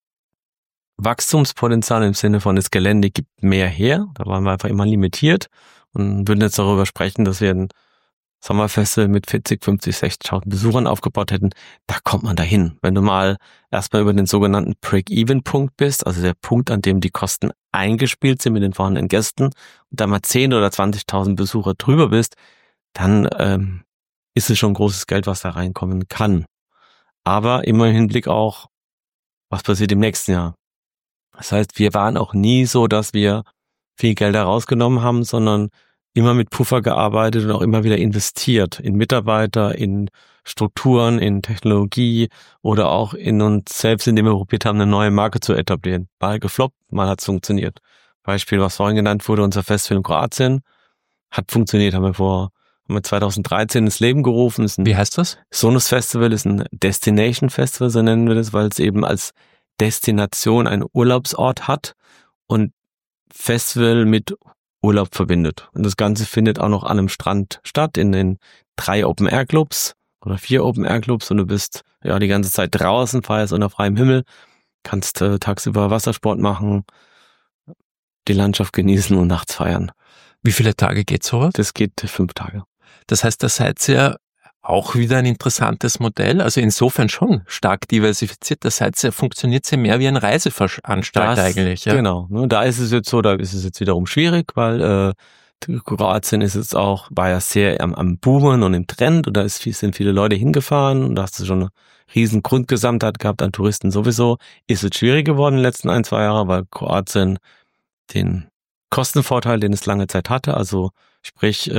Wachstumspotenzial im Sinne von, das Gelände gibt mehr her, da waren wir einfach immer limitiert und würden jetzt darüber sprechen, dass wir ein Sommerfestival mit 40, 50, 60.000 Besuchern aufgebaut hätten, da kommt man dahin. Wenn du mal erstmal über den sogenannten Break-Even-Punkt bist, also der Punkt, an dem die Kosten eingespielt sind mit den vorhandenen Gästen, und da mal 10.000 oder 20.000 Besucher drüber bist, dann ist es schon großes Geld, was da reinkommen kann. Aber immer im Hinblick auch, was passiert im nächsten Jahr. Das heißt, wir waren auch nie so, dass wir viel Geld da rausgenommen haben, sondern immer mit Puffer gearbeitet und auch immer wieder investiert in Mitarbeiter, in Strukturen, in Technologie oder auch in uns selbst, indem wir probiert haben, eine neue Marke zu etablieren. Mal gefloppt, mal hat es funktioniert. Beispiel, was vorhin genannt wurde, unser Festival in Kroatien, hat funktioniert, haben wir 2013 ins Leben gerufen. Wie heißt das? Sonus Festival ist ein Destination Festival, so nennen wir das, weil es eben als Destination einen Urlaubsort hat und Festival mit Urlaub verbindet. Und das Ganze findet auch noch an einem Strand statt, in den 3 Open-Air-Clubs oder 4 Open-Air-Clubs, und du bist ja die ganze Zeit draußen, feierst unter freiem Himmel, kannst tagsüber Wassersport machen, die Landschaft genießen und nachts feiern. Wie viele Tage geht sowas? Das geht 5 Tage. Das heißt, da seid ihr auch wieder ein interessantes Modell, also insofern schon stark diversifiziert. Das heißt, funktioniert ja mehr wie ein Reiseveranstalter eigentlich. Ja? Genau, da ist es jetzt so, da ist es jetzt wiederum schwierig, weil Kroatien ist jetzt auch, war ja sehr am Boomen und im Trend, und da sind viele Leute hingefahren, und da hast du schon eine riesen Grundgesamtheit gehabt an Touristen sowieso. Ist es schwierig geworden in den letzten 1-2 Jahren, weil Kroatien den Kostenvorteil, den es lange Zeit hatte, also sprich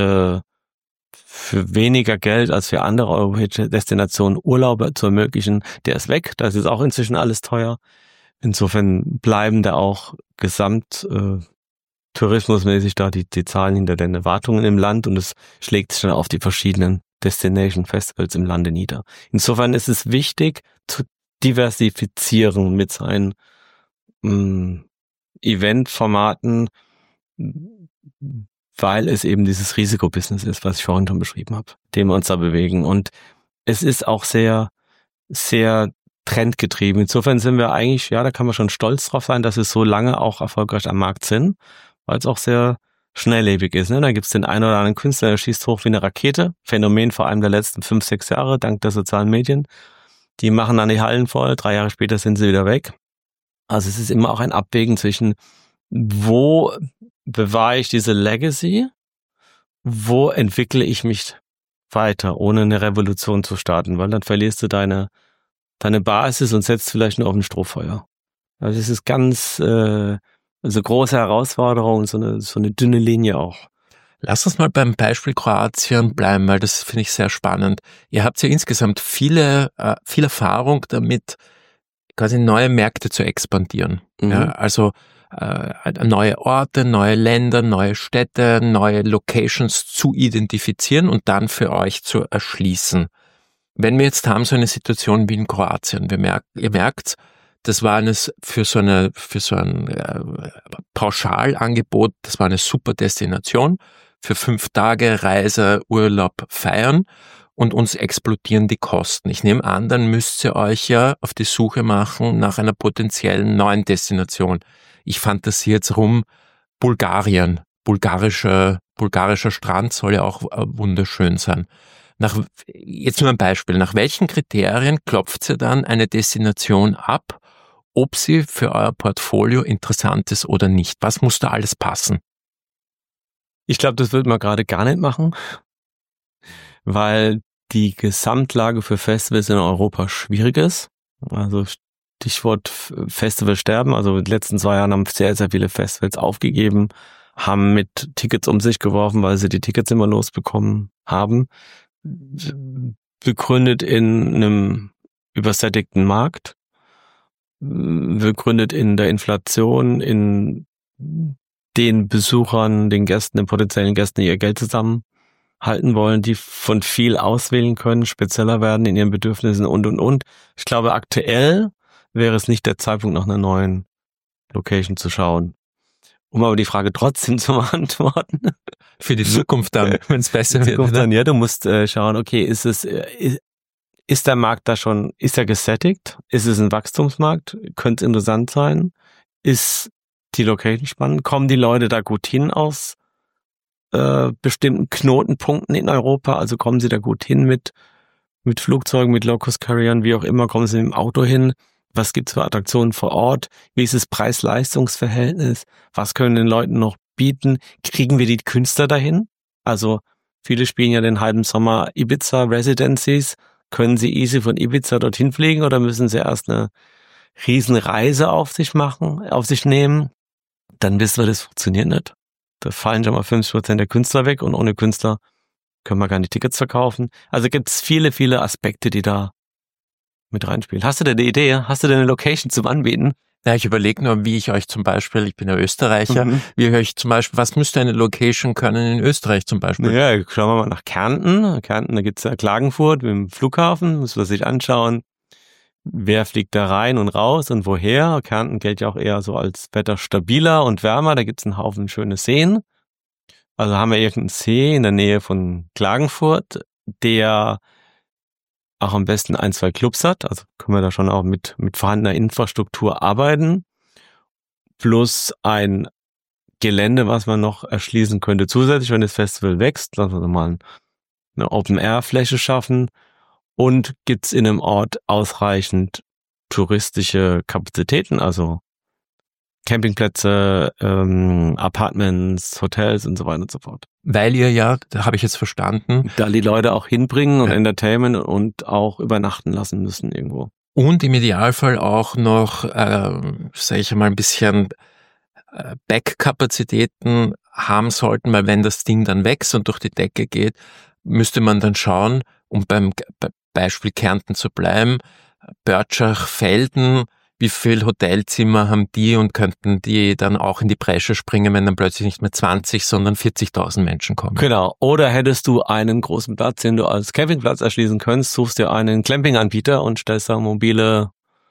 für weniger Geld als für andere europäische Destinationen Urlaube zu ermöglichen, der ist weg. Da ist jetzt auch inzwischen alles teuer. Insofern bleiben da auch tourismusmäßig da die Zahlen hinter den Erwartungen im Land, und es schlägt sich dann auf die verschiedenen Destination Festivals im Lande nieder. Insofern ist es wichtig zu diversifizieren mit seinen Eventformaten, weil es eben dieses Risikobusiness ist, was ich vorhin schon beschrieben habe, dem wir uns da bewegen. Und es ist auch sehr, sehr trendgetrieben. Insofern sind wir eigentlich, da kann man schon stolz drauf sein, dass wir so lange auch erfolgreich am Markt sind, weil es auch sehr schnelllebig ist. Da gibt es den einen oder anderen Künstler, der schießt hoch wie eine Rakete. Phänomen vor allem der letzten 5-6 Jahre, dank der sozialen Medien. Die machen dann die Hallen voll, 3 Jahre später sind sie wieder weg. Also es ist immer auch ein Abwägen zwischen, wo bewahre ich diese Legacy, wo entwickle ich mich weiter, ohne eine Revolution zu starten, weil dann verlierst du deine Basis und setzt vielleicht nur auf ein Strohfeuer. Also es ist ganz große Herausforderung, so eine dünne Linie auch. Lass uns mal beim Beispiel Kroatien bleiben, weil das finde ich sehr spannend. Ihr habt ja insgesamt viel Erfahrung damit, quasi neue Märkte zu expandieren. Ja, also neue Orte, neue Länder, neue Städte, neue Locations zu identifizieren und dann für euch zu erschließen. Wenn wir jetzt haben so eine Situation wie in Kroatien, ihr merkt, das war für so ein Pauschalangebot, das war eine super Destination für 5 Tage Reise, Urlaub, Feiern, und uns explodieren die Kosten. Ich nehme an, dann müsst ihr euch ja auf die Suche machen nach einer potenziellen neuen Destination. Ich fantasiere jetzt rum, Bulgarien, bulgarischer Strand soll ja auch wunderschön sein. Jetzt nur ein Beispiel, nach welchen Kriterien klopft ihr dann eine Destination ab, ob sie für euer Portfolio interessant ist oder nicht? Was muss da alles passen? Ich glaube, das wird man gerade gar nicht machen, weil die Gesamtlage für Festivals in Europa schwierig ist. Also Stichwort Festival sterben. Also in den letzten 2 Jahren haben sehr, sehr viele Festivals aufgegeben, haben mit Tickets um sich geworfen, weil sie die Tickets immer losbekommen haben. Begründet in einem übersättigten Markt, begründet in der Inflation, in den Besuchern, den Gästen, den potenziellen Gästen, die ihr Geld zusammenhalten wollen, die von viel auswählen können, spezieller werden in ihren Bedürfnissen und. Ich glaube, aktuell wäre es nicht der Zeitpunkt, nach einer neuen Location zu schauen. Um aber die Frage trotzdem zu beantworten. Für die Zukunft dann, wenn es besser wird. Dann, ja, du musst schauen, okay, ist der Markt da schon, ist er gesättigt? Ist es ein Wachstumsmarkt? Könnte es interessant sein? Ist die Location spannend? Kommen die Leute da gut hin aus bestimmten Knotenpunkten in Europa? Also kommen sie da gut hin mit Flugzeugen, mit Low-Cost-Carriern, wie auch immer? Kommen sie mit dem Auto hin? Was gibt's für Attraktionen vor Ort? Wie ist das Preis-Leistungs-Verhältnis? Was können den Leuten noch bieten? Kriegen wir die Künstler dahin? Also viele spielen ja den halben Sommer Ibiza Residencies. Können sie easy von Ibiza dorthin fliegen oder müssen sie erst eine Riesenreise auf sich nehmen? Dann wissen wir, das funktioniert nicht. Da fallen schon mal 50% der Künstler weg und ohne Künstler können wir gar nicht Tickets verkaufen. Also gibt's viele, viele Aspekte, die da mit reinspielen. Hast du denn eine Idee? Hast du denn eine Location zum Anbieten? Ja, ich überlege nur, wie ich euch zum Beispiel, ich bin ja Österreicher, wie ich euch zum Beispiel, was müsste eine Location können in Österreich zum Beispiel? Ja, schauen wir mal nach Kärnten. Kärnten, da gibt's ja Klagenfurt mit dem Flughafen, muss man sich anschauen. Wer fliegt da rein und raus und woher? Kärnten gilt ja auch eher so als wetterstabiler und wärmer. Da gibt's einen Haufen schöne Seen. Also haben wir irgendeinen See in der Nähe von Klagenfurt, der auch am besten 1, 2 Clubs hat. Also können wir da schon auch mit vorhandener Infrastruktur arbeiten. Plus ein Gelände, was man noch erschließen könnte zusätzlich, wenn das Festival wächst. Also mal eine Open-Air-Fläche schaffen. Und gibt's in einem Ort ausreichend touristische Kapazitäten, also Campingplätze, Apartments, Hotels und so weiter und so fort. Weil ihr ja, da habe ich jetzt verstanden, da die Leute auch hinbringen und Entertainment und auch übernachten lassen müssen irgendwo. Und im Idealfall auch noch, sage ich mal, ein bisschen Backkapazitäten haben sollten, weil wenn das Ding dann wächst und durch die Decke geht, müsste man dann schauen, um beim Beispiel Kärnten zu bleiben, Börtschach-Velden, wie viel Hotelzimmer haben die und könnten die dann auch in die Bresche springen, wenn dann plötzlich nicht mehr 20, sondern 40.000 Menschen kommen. Genau. Oder hättest du einen großen Platz, den du als Campingplatz erschließen könntest, suchst dir einen Clamping-Anbieter und stellst da mobile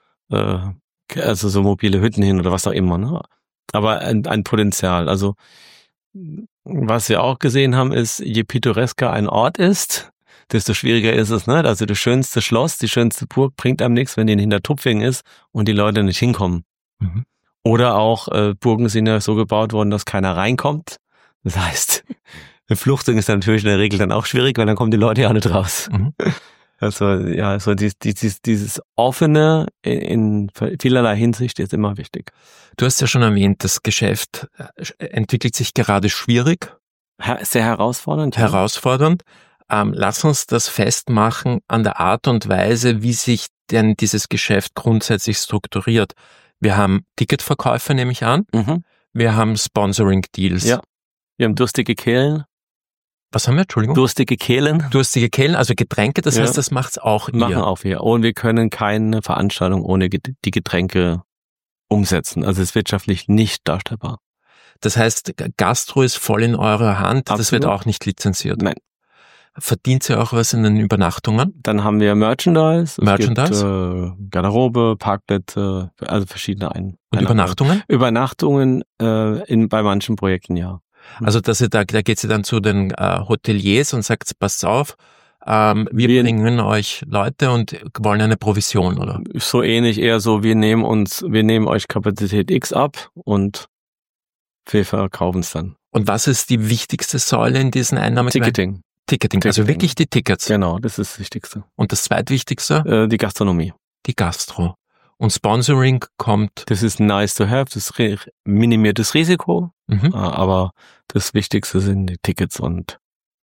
Hütten hin oder was auch immer. Ne? Aber ein Potenzial. Also was wir auch gesehen haben, ist, je pittoresker ein Ort ist, desto schwieriger ist es, ne? Also das schönste Schloss, die schönste Burg bringt einem nichts, wenn die in Hintertupfing ist und die Leute nicht hinkommen. Mhm. Oder auch Burgen sind ja so gebaut worden, dass keiner reinkommt. Das heißt, eine Fluchtung ist natürlich in der Regel dann auch schwierig, weil dann kommen die Leute ja nicht raus. Mhm. Also ja, so dieses Offene in vielerlei Hinsicht ist immer wichtig. Du hast ja schon erwähnt, das Geschäft entwickelt sich gerade schwierig. Sehr herausfordernd. Herausfordernd. Lass uns das festmachen an der Art und Weise, wie sich denn dieses Geschäft grundsätzlich strukturiert. Wir haben Ticketverkäufe, nehme ich an. Mhm. Wir haben Sponsoring-Deals. Ja. Wir haben durstige Kehlen. Was haben wir? Entschuldigung? Durstige Kehlen. Durstige Kehlen, also Getränke, das heißt, das macht's auch ihr. Machen auch wir. Und wir können keine Veranstaltung ohne die Getränke umsetzen. Also es ist wirtschaftlich nicht darstellbar. Das heißt, Gastro ist voll in eurer Hand. Absolut. Das wird auch nicht lizenziert. Nein. Verdient ihr auch was in den Übernachtungen? Dann haben wir Merchandise. Es gibt, Garderobe, Parkplätze, also verschiedene Und Übernachtungen? Übernachtungen bei manchen Projekten, ja. Also dass ihr da geht ihr dann zu den Hoteliers und sagt, passt auf, wir bringen euch Leute und wollen eine Provision, oder? So ähnlich, eher so, wir nehmen euch Kapazität X ab und wir verkaufen es dann. Und was ist die wichtigste Säule in diesen Einnahmequellen? Ticketing, also wirklich die Tickets. Genau, das ist das Wichtigste. Und das zweitwichtigste? Die Gastronomie. Die Gastro. Und Sponsoring kommt? Das ist nice to have, das minimiert das Risiko, aber das Wichtigste sind die Tickets und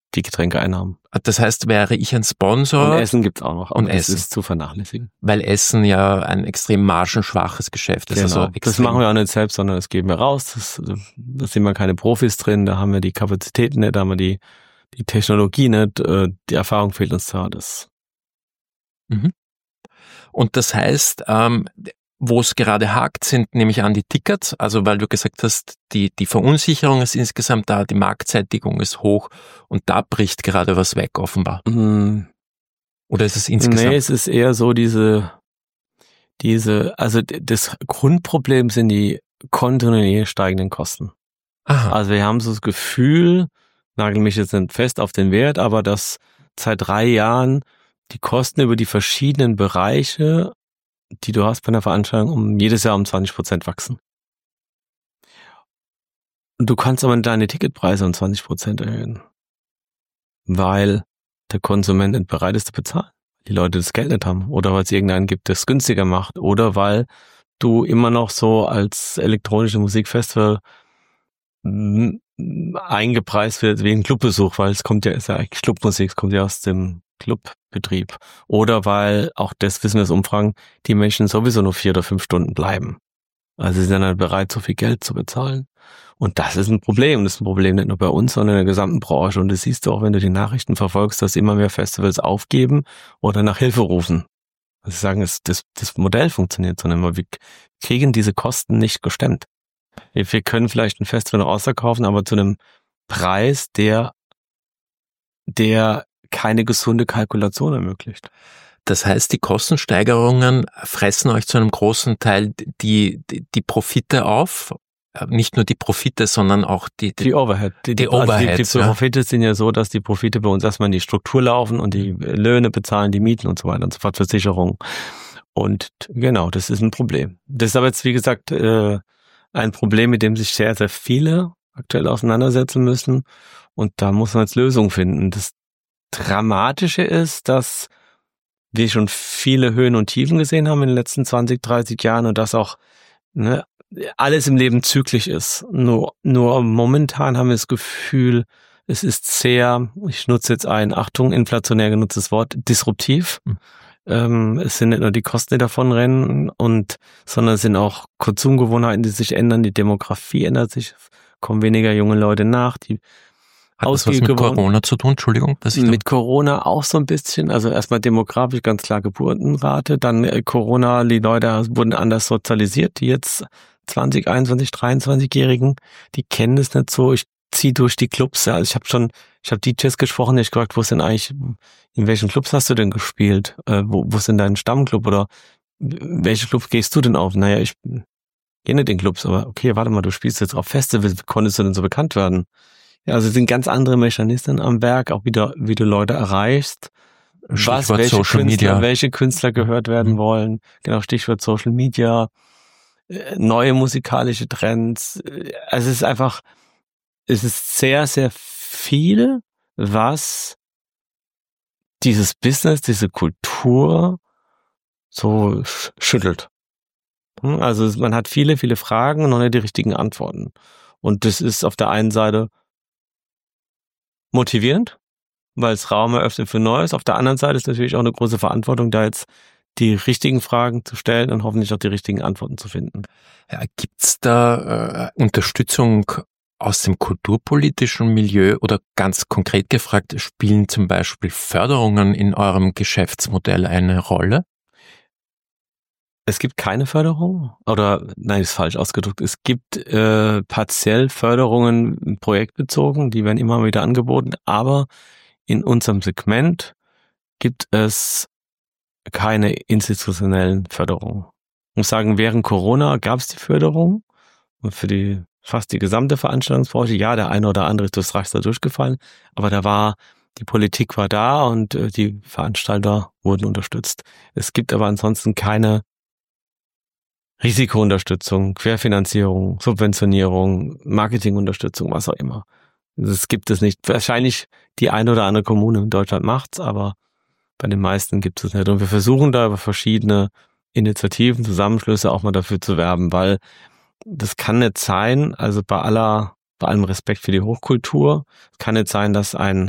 die Getränkeeinnahmen. Das heißt, wäre ich ein Sponsor... Und Essen gibt's auch noch, aber und das Essen ist zu vernachlässigen. Weil Essen ja ein extrem margenschwaches Geschäft ist. Genau. Also das machen wir auch nicht selbst, sondern das geben wir raus. Da sind wir keine Profis drin, da haben wir die Kapazitäten nicht, da haben wir die Technologie nicht, die Erfahrung fehlt uns da. Mhm. Und das heißt, wo es gerade hakt, sind nämlich an die Tickets, also weil du gesagt hast, die Verunsicherung ist insgesamt da, die Marktsättigung ist hoch und da bricht gerade was weg offenbar. Oder ist es insgesamt? Nee, es ist eher so also das Grundproblem sind die kontinuierlich steigenden Kosten. Aha. Also wir haben so das Gefühl, nagel mich jetzt nicht fest auf den Wert, aber dass seit 3 Jahren die Kosten über die verschiedenen Bereiche, die du hast bei einer Veranstaltung, jedes Jahr um 20% wachsen. Und du kannst aber deine Ticketpreise um 20% erhöhen, weil der Konsument nicht bereit ist zu bezahlen. Die Leute das Geld nicht haben oder weil es irgendeinen gibt, der es günstiger macht oder weil du immer noch so als elektronische Musikfestival eingepreist wird wie ein Clubbesuch, weil ist ja eigentlich Clubmusik, es kommt ja aus dem Clubbetrieb. Oder weil, auch das wissen wir aus Umfragen, die Menschen sowieso nur 4 oder 5 Stunden bleiben. Also sie sind dann bereit, so viel Geld zu bezahlen. Und das ist ein Problem. Das ist ein Problem nicht nur bei uns, sondern in der gesamten Branche. Und das siehst du auch, wenn du die Nachrichten verfolgst, dass immer mehr Festivals aufgeben oder nach Hilfe rufen. Also sie sagen, das Modell funktioniert so nicht mehr. Wir kriegen diese Kosten nicht gestemmt. Wir können vielleicht ein Festival noch außerkaufen, aber zu einem Preis, der keine gesunde Kalkulation ermöglicht. Das heißt, die Kostensteigerungen fressen euch zu einem großen Teil die Profite auf. Nicht nur die Profite, sondern auch die Overhead. Die Overheads. Die Profite sind ja so, dass die Profite bei uns erstmal in die Struktur laufen und die Löhne bezahlen, die Mieten und so weiter und so fort, Versicherung. Und genau, das ist ein Problem. Das ist aber jetzt, wie gesagt, ein Problem, mit dem sich sehr, sehr viele aktuell auseinandersetzen müssen. Und da muss man jetzt Lösungen finden. Das Dramatische ist, dass wir schon viele Höhen und Tiefen gesehen haben in den letzten 20, 30 Jahren und dass auch alles im Leben zyklisch ist. Nur momentan haben wir das Gefühl, es ist sehr, ich nutze jetzt Achtung, inflationär genutztes Wort, disruptiv. Es sind nicht nur die Kosten, die davonrennen, sondern es sind auch Konsumgewohnheiten, die sich ändern, die Demografie ändert sich, kommen weniger junge Leute nach, die Hat das was mit Corona zu tun? Entschuldigung. Mit Corona auch so ein bisschen. Also erstmal demografisch ganz klar Geburtenrate. Dann Corona, die Leute wurden anders sozialisiert. Die jetzt 20, 21, 23-Jährigen, die kennen das nicht so. Ich ziehe durch die Clubs. Ja. Also ich habe DJs gesprochen, ich gefragt, in welchen Clubs hast du denn gespielt? Wo ist denn dein Stammclub? Oder welche Clubs gehst du denn auf? Naja, ich gehe nicht in Clubs, aber okay, warte mal, du spielst jetzt auf Festivals. Wie konntest du denn so bekannt werden? Ja, also es sind ganz andere Mechanismen am Werk, auch wieder, wie du Leute erreichst, welche Künstler gehört werden wollen, genau, Stichwort Social Media, neue musikalische Trends. Also es ist sehr, sehr viel, was dieses Business, diese Kultur so schüttelt. Also man hat viele, viele Fragen und noch nicht die richtigen Antworten. Und das ist auf der einen Seite motivierend, weil es Raum eröffnet für Neues. Auf der anderen Seite ist natürlich auch eine große Verantwortung, da jetzt die richtigen Fragen zu stellen und hoffentlich auch die richtigen Antworten zu finden. Ja, gibt's da Unterstützung aus dem kulturpolitischen Milieu oder ganz konkret gefragt, spielen zum Beispiel Förderungen in eurem Geschäftsmodell eine Rolle? Es gibt keine Förderung ist falsch ausgedrückt. Es gibt partiell Förderungen projektbezogen, die werden immer wieder angeboten, aber in unserem Segment gibt es keine institutionellen Förderungen. Ich muss sagen, während Corona gab es die Förderung und für fast die gesamte Veranstaltungsbranche, ja, der eine oder andere ist durchs Raster durchgefallen, aber die Politik war da und die Veranstalter wurden unterstützt. Es gibt aber ansonsten keine Risikounterstützung, Querfinanzierung, Subventionierung, Marketingunterstützung, was auch immer. Das gibt es nicht. Wahrscheinlich die eine oder andere Kommune in Deutschland macht's, aber bei den meisten gibt es nicht. Und wir versuchen da über verschiedene Initiativen, Zusammenschlüsse auch mal dafür zu werben, weil das kann nicht sein, also bei allem Respekt für die Hochkultur, es kann nicht sein, dass ein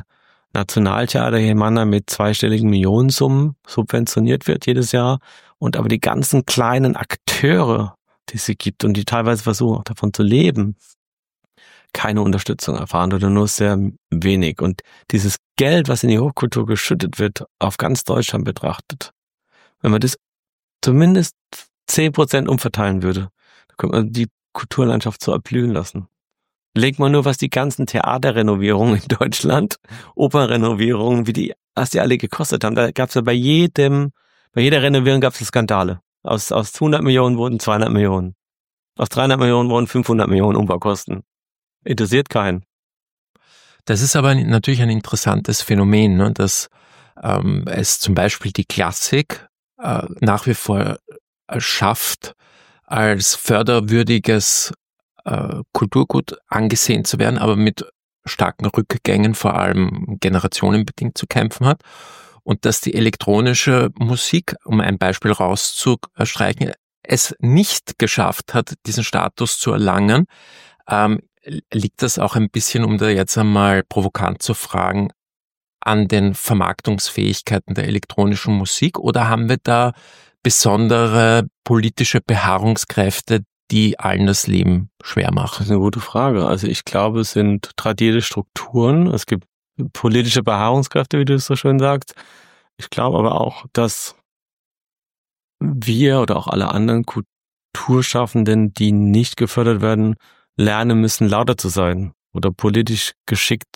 Nationaltheater hier in Mannheim mit zweistelligen Millionensummen subventioniert wird jedes Jahr und aber die ganzen kleinen Akteure, die es gibt und die teilweise versuchen auch davon zu leben, keine Unterstützung erfahren oder nur sehr wenig. Und dieses Geld, was in die Hochkultur geschüttet wird, auf ganz Deutschland betrachtet, wenn man das zumindest 10% umverteilen würde, dann könnte man die Kulturlandschaft so erblühen lassen. Legt man nur, was die ganzen Theaterrenovierungen in Deutschland, Opernrenovierungen, was die alle gekostet haben. Da gab es ja bei jeder Renovierung gab es Skandale. Aus 100 Millionen wurden 200 Millionen. Aus 300 Millionen wurden 500 Millionen Umbaukosten. Interessiert keinen. Das ist aber natürlich ein interessantes Phänomen, ne, dass es zum Beispiel die Klassik nach wie vor schafft, als förderwürdiges Kulturgut angesehen zu werden, aber mit starken Rückgängen, vor allem generationenbedingt zu kämpfen hat. Und dass die elektronische Musik, um ein Beispiel rauszustreichen, es nicht geschafft hat, diesen Status zu erlangen. Liegt das auch ein bisschen, um da jetzt einmal provokant zu fragen, an den Vermarktungsfähigkeiten der elektronischen Musik, oder haben wir da besondere politische Beharrungskräfte, die allen das Leben schwer machen? Das ist eine gute Frage. Also ich glaube, es sind tradierte Strukturen. Es gibt politische Beharrungskräfte, wie du es so schön sagst. Ich glaube aber auch, dass wir oder auch alle anderen Kulturschaffenden, die nicht gefördert werden, lernen müssen, lauter zu sein oder politisch geschickt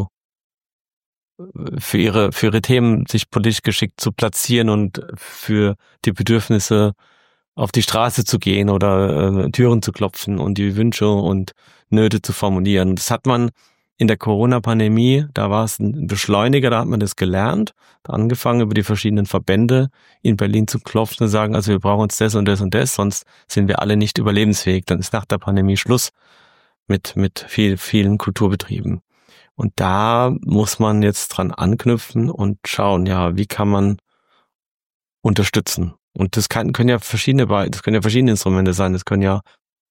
für ihre Themen sich politisch geschickt zu platzieren und für die Bedürfnisse auf die Straße zu gehen oder Türen zu klopfen und die Wünsche und Nöte zu formulieren. Das hat man in der Corona-Pandemie, da war es ein Beschleuniger, da hat man das gelernt, angefangen über die verschiedenen Verbände in Berlin zu klopfen und sagen, also wir brauchen uns das und das und das, sonst sind wir alle nicht überlebensfähig. Dann ist nach der Pandemie Schluss mit vielen Kulturbetrieben. Und da muss man jetzt dran anknüpfen und schauen, ja, wie kann man unterstützen? Und das können ja verschiedene Instrumente sein. Das können ja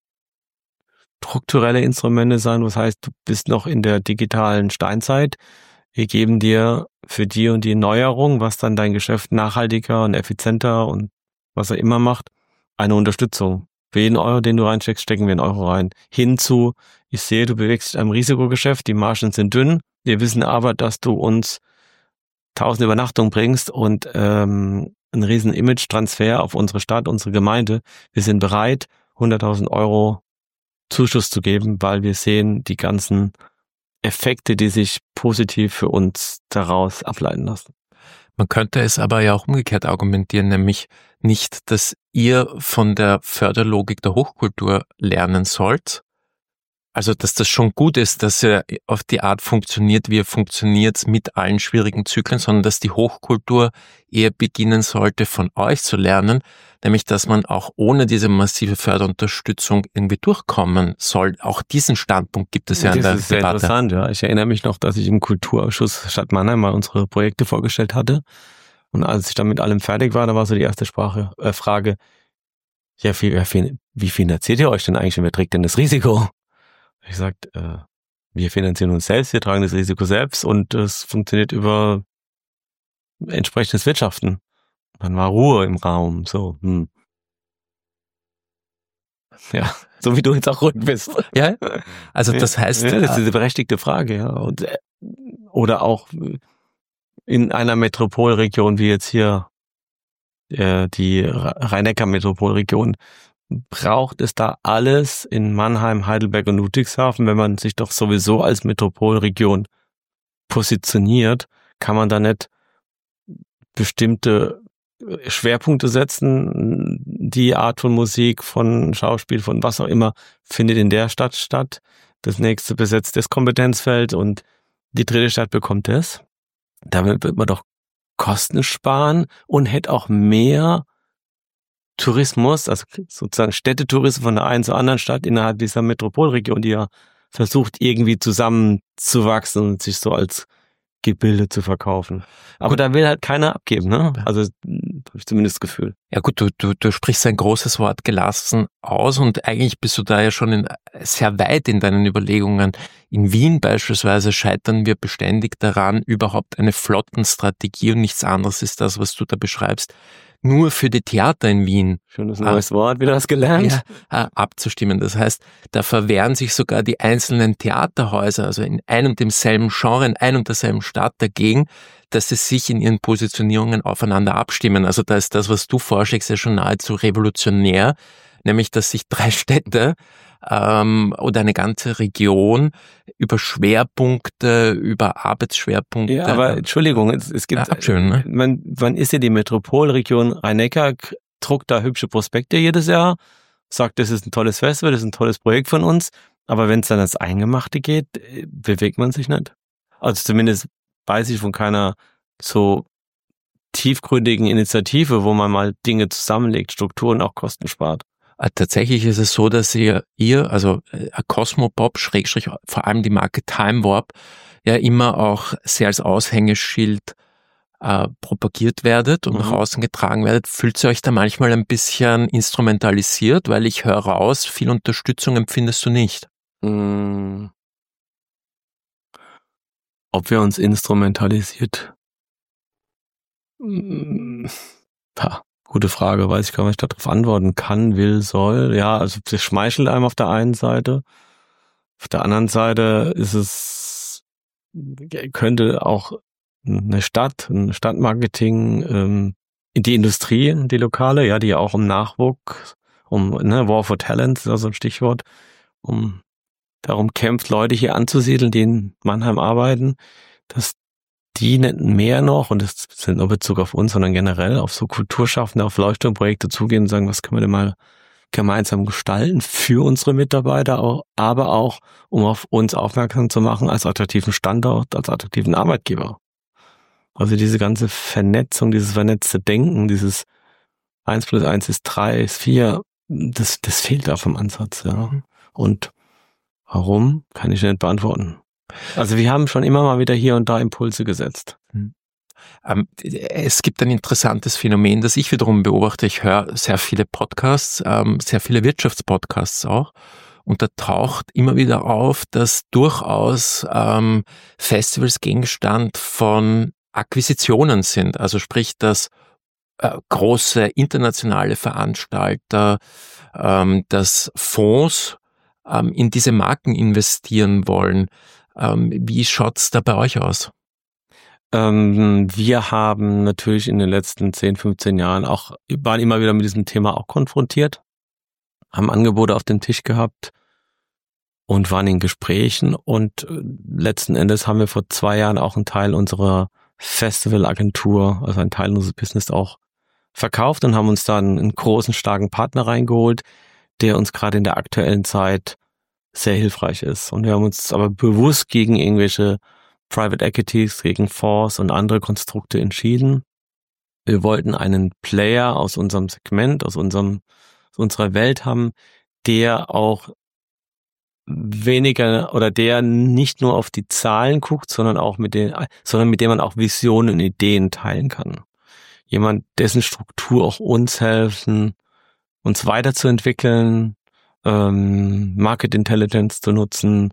strukturelle Instrumente sein, was heißt, du bist noch in der digitalen Steinzeit. Wir geben dir für die und die Neuerung, was dann dein Geschäft nachhaltiger und effizienter und was er immer macht, eine Unterstützung. Für jeden Euro, den du reinsteckst, stecken wir einen Euro rein. Hinzu, ich sehe, du bewegst dich in einem Risikogeschäft, die Margen sind dünn. Wir wissen aber, dass du uns 1000 Übernachtungen bringst und einen riesen Image-Transfer auf unsere Stadt, unsere Gemeinde. Wir sind bereit, 100.000 Euro Zuschuss zu geben, weil wir sehen die ganzen Effekte, die sich positiv für uns daraus ableiten lassen. Man könnte es aber ja auch umgekehrt argumentieren, nämlich nicht, dass ihr von der Förderlogik der Hochkultur lernen sollt, also dass das schon gut ist, dass ihr auf die Art funktioniert, wie ihr funktioniert mit allen schwierigen Zyklen, sondern dass die Hochkultur eher beginnen sollte, von euch zu lernen, nämlich dass man auch ohne diese massive Förderunterstützung irgendwie durchkommen soll. Auch diesen Standpunkt gibt es ja in der Debatte. Das ist sehr interessant, ja. Ich erinnere mich noch, dass ich im Kulturausschuss Stadt Mannheim mal unsere Projekte vorgestellt hatte. Und als ich dann mit allem fertig war, da war so die erste Frage, ja, wie finanziert ihr euch denn eigentlich und wer trägt denn das Risiko? Ich sagte, wir finanzieren uns selbst, wir tragen das Risiko selbst und es funktioniert über entsprechendes Wirtschaften. Dann war Ruhe im Raum, so. Ja, so wie du jetzt auch ruhig bist. Ja, also das heißt... Ja, das ist diese berechtigte Frage, ja. Und, oder auch in einer Metropolregion wie jetzt hier, die Rhein-Neckar-Metropolregion, braucht es da alles in Mannheim, Heidelberg und Ludwigshafen, wenn man sich doch sowieso als Metropolregion positioniert, kann man da nicht bestimmte Schwerpunkte setzen? Die Art von Musik, von Schauspiel, von was auch immer, findet in der Stadt statt. Das nächste besetzt das Kompetenzfeld und die dritte Stadt bekommt das. Damit wird man doch Kosten sparen und hätte auch mehr Tourismus, also sozusagen Städtetourismus von der einen zur anderen Stadt innerhalb dieser Metropolregion, die ja versucht, irgendwie zusammenzuwachsen und sich so als Gebilde zu verkaufen. Aber da will halt keiner abgeben, ne? Also habe ich zumindest das Gefühl. Ja gut, du sprichst ein großes Wort gelassen aus und eigentlich bist du da ja schon sehr weit in deinen Überlegungen. In Wien beispielsweise scheitern wir beständig daran, überhaupt eine Flottenstrategie, und nichts anderes ist das, was du da beschreibst, nur für die Theater in Wien. Schönes neues Wort, wieder was gelernt. Abzustimmen. Das heißt, da verwehren sich sogar die einzelnen Theaterhäuser, also in einem und demselben Genre, in einem und derselben Stadt dagegen, dass sie sich in ihren Positionierungen aufeinander abstimmen. Also da ist das, was du vorschlägst, ja schon nahezu revolutionär, nämlich dass sich 3 Städte oder eine ganze Region über Schwerpunkte, über Arbeitsschwerpunkte. Ja, aber Entschuldigung, es gibt, abschön, ne? man ist ja die Metropolregion Rhein-Neckar, druckt da hübsche Prospekte jedes Jahr, sagt, das ist ein tolles Festival, das ist ein tolles Projekt von uns, aber wenn es dann ans Eingemachte geht, bewegt man sich nicht. Also zumindest weiß ich von keiner so tiefgründigen Initiative, wo man mal Dinge zusammenlegt, Strukturen auch Kosten spart. Tatsächlich ist es so, dass ihr also Cosmopop, Schrägstrich, vor allem die Marke Time Warp, ja immer auch sehr als Aushängeschild propagiert werdet und nach außen getragen werdet. Fühlt ihr euch da manchmal ein bisschen instrumentalisiert? Weil ich höre raus, viel Unterstützung empfindest du nicht. Ob wir uns instrumentalisiert? Gute Frage, weiß ich gar nicht, darauf antworten kann, will, soll. Ja, also das schmeichelt einem auf der einen Seite. Auf der anderen Seite könnte auch ein Stadtmarketing, die Industrie, die Lokale, ja, die auch um Nachwuchs, War for Talent, ist also ein Stichwort, darum kämpft, Leute hier anzusiedeln, die in Mannheim arbeiten, dass die nicht mehr noch, und das sind nur Bezug auf uns, sondern generell auf so Kulturschaffende, auf Leuchtturmprojekte zugehen und sagen, was können wir denn mal gemeinsam gestalten für unsere Mitarbeiter, aber auch, um auf uns aufmerksam zu machen als attraktiven Standort, als attraktiven Arbeitgeber. Also diese ganze Vernetzung, dieses vernetzte Denken, dieses 1 + 1 ist 3, ist 4, das fehlt da vom Ansatz, ja. Und warum, kann ich nicht beantworten. Also wir haben schon immer mal wieder hier und da Impulse gesetzt. Es gibt ein interessantes Phänomen, das ich wiederum beobachte. Ich höre sehr viele Podcasts, sehr viele Wirtschaftspodcasts auch. Und da taucht immer wieder auf, dass durchaus Festivals Gegenstand von Akquisitionen sind. Also sprich, dass große internationale Veranstalter, dass Fonds in diese Marken investieren wollen. Wie schaut's da bei euch aus? Wir haben natürlich in den letzten 10, 15 Jahren waren immer wieder mit diesem Thema auch konfrontiert, haben Angebote auf dem Tisch gehabt und waren in Gesprächen, und letzten Endes haben wir vor 2 Jahren auch einen Teil unserer Festivalagentur, also einen Teil unseres Business auch verkauft und haben uns dann einen großen, starken Partner reingeholt, der uns gerade in der aktuellen Zeit sehr hilfreich ist. Und wir haben uns aber bewusst gegen irgendwelche Private Equities, gegen Fonds und andere Konstrukte entschieden. Wir wollten einen Player aus unserem Segment, aus unserer Welt haben, der auch der nicht nur auf die Zahlen guckt, sondern mit dem man auch Visionen und Ideen teilen kann. Jemand, dessen Struktur auch uns helfen, uns weiterzuentwickeln, Market Intelligence zu nutzen,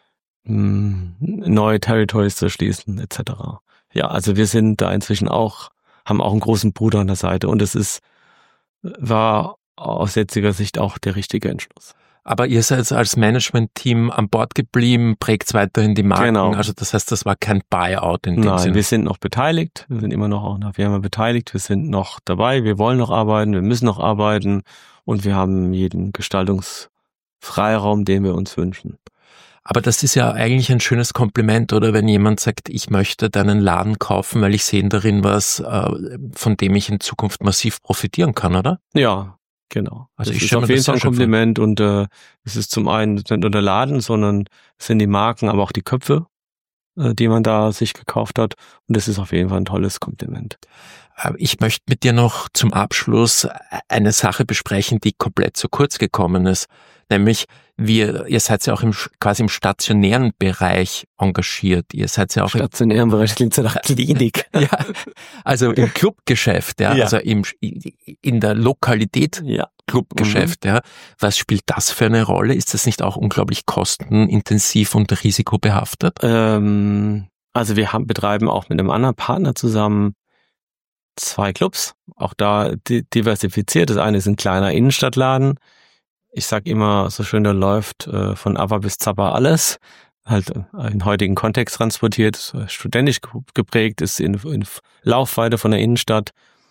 neue Territories zu schließen, etc. Ja, also wir sind da inzwischen haben auch einen großen Bruder an der Seite, und war aus jetziger Sicht auch der richtige Entschluss. Aber ihr seid als Management-Team an Bord geblieben, prägt weiterhin die Marken. Genau. Also das heißt, das war kein Buyout in dem Sinne. Nein, wir sind noch beteiligt. Wir sind immer noch auch in der Firma beteiligt. Wir sind noch dabei. Wir wollen noch arbeiten. Wir müssen noch arbeiten. Und wir haben jeden Gestaltungsfreiraum, den wir uns wünschen. Aber das ist ja eigentlich ein schönes Kompliment, oder? Wenn jemand sagt, ich möchte deinen Laden kaufen, weil ich sehe darin was, von dem ich in Zukunft massiv profitieren kann, oder? Ja, genau. Also das ich ist auf jeden Fall ein Kompliment, und es ist zum einen nicht nur der Laden, sondern es sind die Marken, aber auch die Köpfe. die man da sich gekauft hat. Und das ist auf jeden Fall ein tolles Kompliment. Ich möchte mit dir noch zum Abschluss eine Sache besprechen, die komplett zu kurz gekommen ist. Nämlich, ihr seid ja auch quasi im stationären Bereich engagiert. Ihr seid ja auch stationären Bereich, klingt so nach Klinik. Ja, also im Clubgeschäft, ja. Also in der Lokalität Clubgeschäft, ja. Was spielt das für eine Rolle? Ist das nicht auch unglaublich kostenintensiv und risikobehaftet? Also wir betreiben auch mit einem anderen Partner zusammen 2 Clubs. Auch da diversifiziert. Das eine ist ein kleiner Innenstadtladen. Ich sag immer so schön, da läuft von ABBA bis Zappa alles. Halt in heutigen Kontext transportiert, studentisch geprägt, ist in Laufweite von der Innenstadt.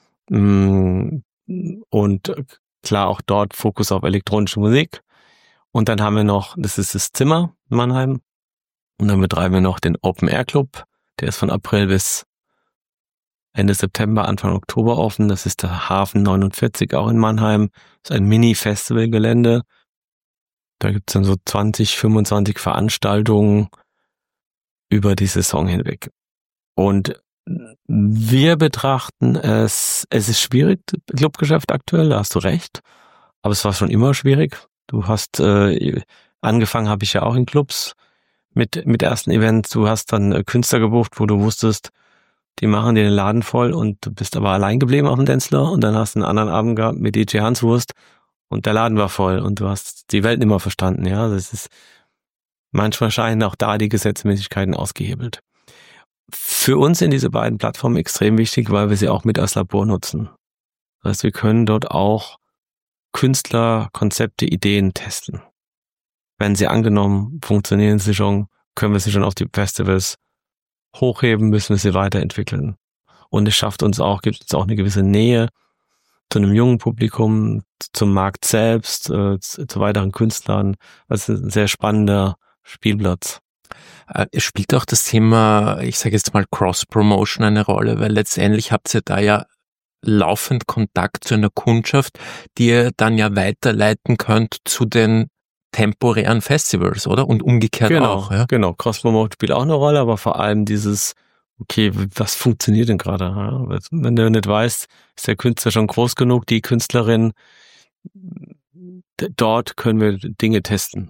Und klar auch dort Fokus auf elektronische Musik. Und dann haben wir noch, das ist das Zimmer in Mannheim. Und dann betreiben wir noch den Open Air Club. Der ist von April bis Ende September, Anfang Oktober offen. Das ist der Hafen 49 auch in Mannheim. Das ist ein Mini-Festivalgelände. Da gibt's dann so 20, 25 Veranstaltungen über die Saison hinweg. Und wir betrachten es ist schwierig, Clubgeschäft aktuell, da hast du recht. Aber es war schon immer schwierig. Du hast, angefangen habe ich ja auch in Clubs mit ersten Events. Du hast dann Künstler gebucht, wo du wusstest, die machen dir den Laden voll und du bist aber allein geblieben auf dem Denzler und dann hast du einen anderen Abend gehabt mit DJ Hanswurst und der Laden war voll und du hast die Welt nicht mehr verstanden, ja. Das ist, manchmal scheinen auch da die Gesetzmäßigkeiten ausgehebelt. Für uns sind diese beiden Plattformen extrem wichtig, weil wir sie auch mit als Labor nutzen. Das heißt, wir können dort auch Künstler, Konzepte, Ideen testen. Wenn sie angenommen, funktionieren sie schon, können wir sie schon auf die Festivals hochheben, müssen wir sie weiterentwickeln. Und es schafft uns auch, gibt es auch eine gewisse Nähe zu einem jungen Publikum, zum Markt selbst, zu weiteren Künstlern. Das ist ein sehr spannender Spielplatz. Es spielt auch das Thema, ich sage jetzt mal Cross-Promotion eine Rolle, weil letztendlich habt ihr da ja laufend Kontakt zu einer Kundschaft, die ihr dann ja weiterleiten könnt zu den temporären Festivals, oder? Und umgekehrt auch. Ja? Genau, Cross-Promotion spielt auch eine Rolle, aber vor allem dieses, okay, was funktioniert denn gerade? Ja? Wenn du nicht weißt, ist der Künstler schon groß genug, die Künstlerin, dort können wir Dinge testen.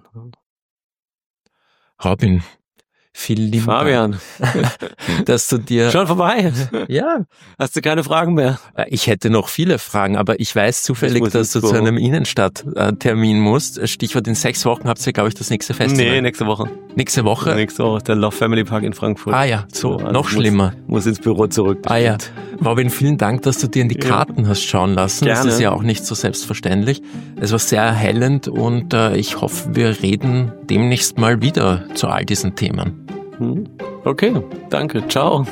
Robin, vielen lieben Fabian, Dank, dass du dir... Schon vorbei? Ja. Hast du keine Fragen mehr? Ich hätte noch viele Fragen, aber ich weiß zufällig, dass du zu einem Innenstadttermin musst. Stichwort, in 6 Wochen habt ihr, glaube ich, das nächste Festival. Nee, nächste Woche. Nächste Woche? Nächste Woche ist der Love Family Park in Frankfurt. Ah ja, so, also noch schlimmer. Muss ins Büro zurück. Ah ja. Robin, vielen Dank, dass du dir in die Karten hast schauen lassen. Gerne. Das ist ja auch nicht so selbstverständlich. Es war sehr erhellend und ich hoffe, wir reden demnächst mal wieder zu all diesen Themen. Okay, danke, ciao.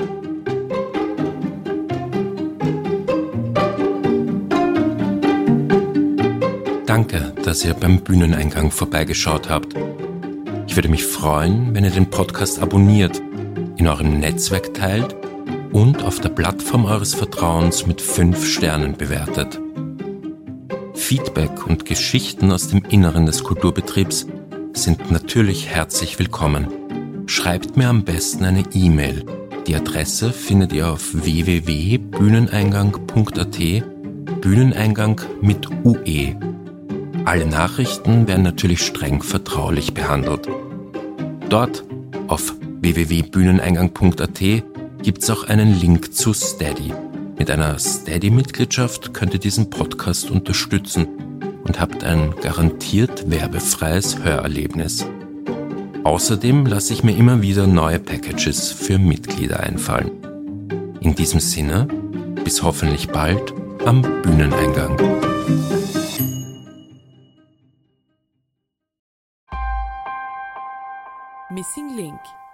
Danke, dass ihr beim Bühneneingang vorbeigeschaut habt. Ich würde mich freuen, wenn ihr den Podcast abonniert, in eurem Netzwerk teilt und auf der Plattform eures Vertrauens mit 5 Sternen bewertet. Feedback und Geschichten aus dem Inneren des Kulturbetriebs sind natürlich herzlich willkommen. Schreibt mir am besten eine E-Mail. Die Adresse findet ihr auf www.bühneneingang.at, Bühneneingang mit UE. Alle Nachrichten werden natürlich streng vertraulich behandelt. Dort, auf www.bühneneingang.at, gibt es auch einen Link zu Steady. Mit einer Steady-Mitgliedschaft könnt ihr diesen Podcast unterstützen und habt ein garantiert werbefreies Hörerlebnis. Außerdem lasse ich mir immer wieder neue Packages für Mitglieder einfallen. In diesem Sinne, bis hoffentlich bald am Bühneneingang. Missing Link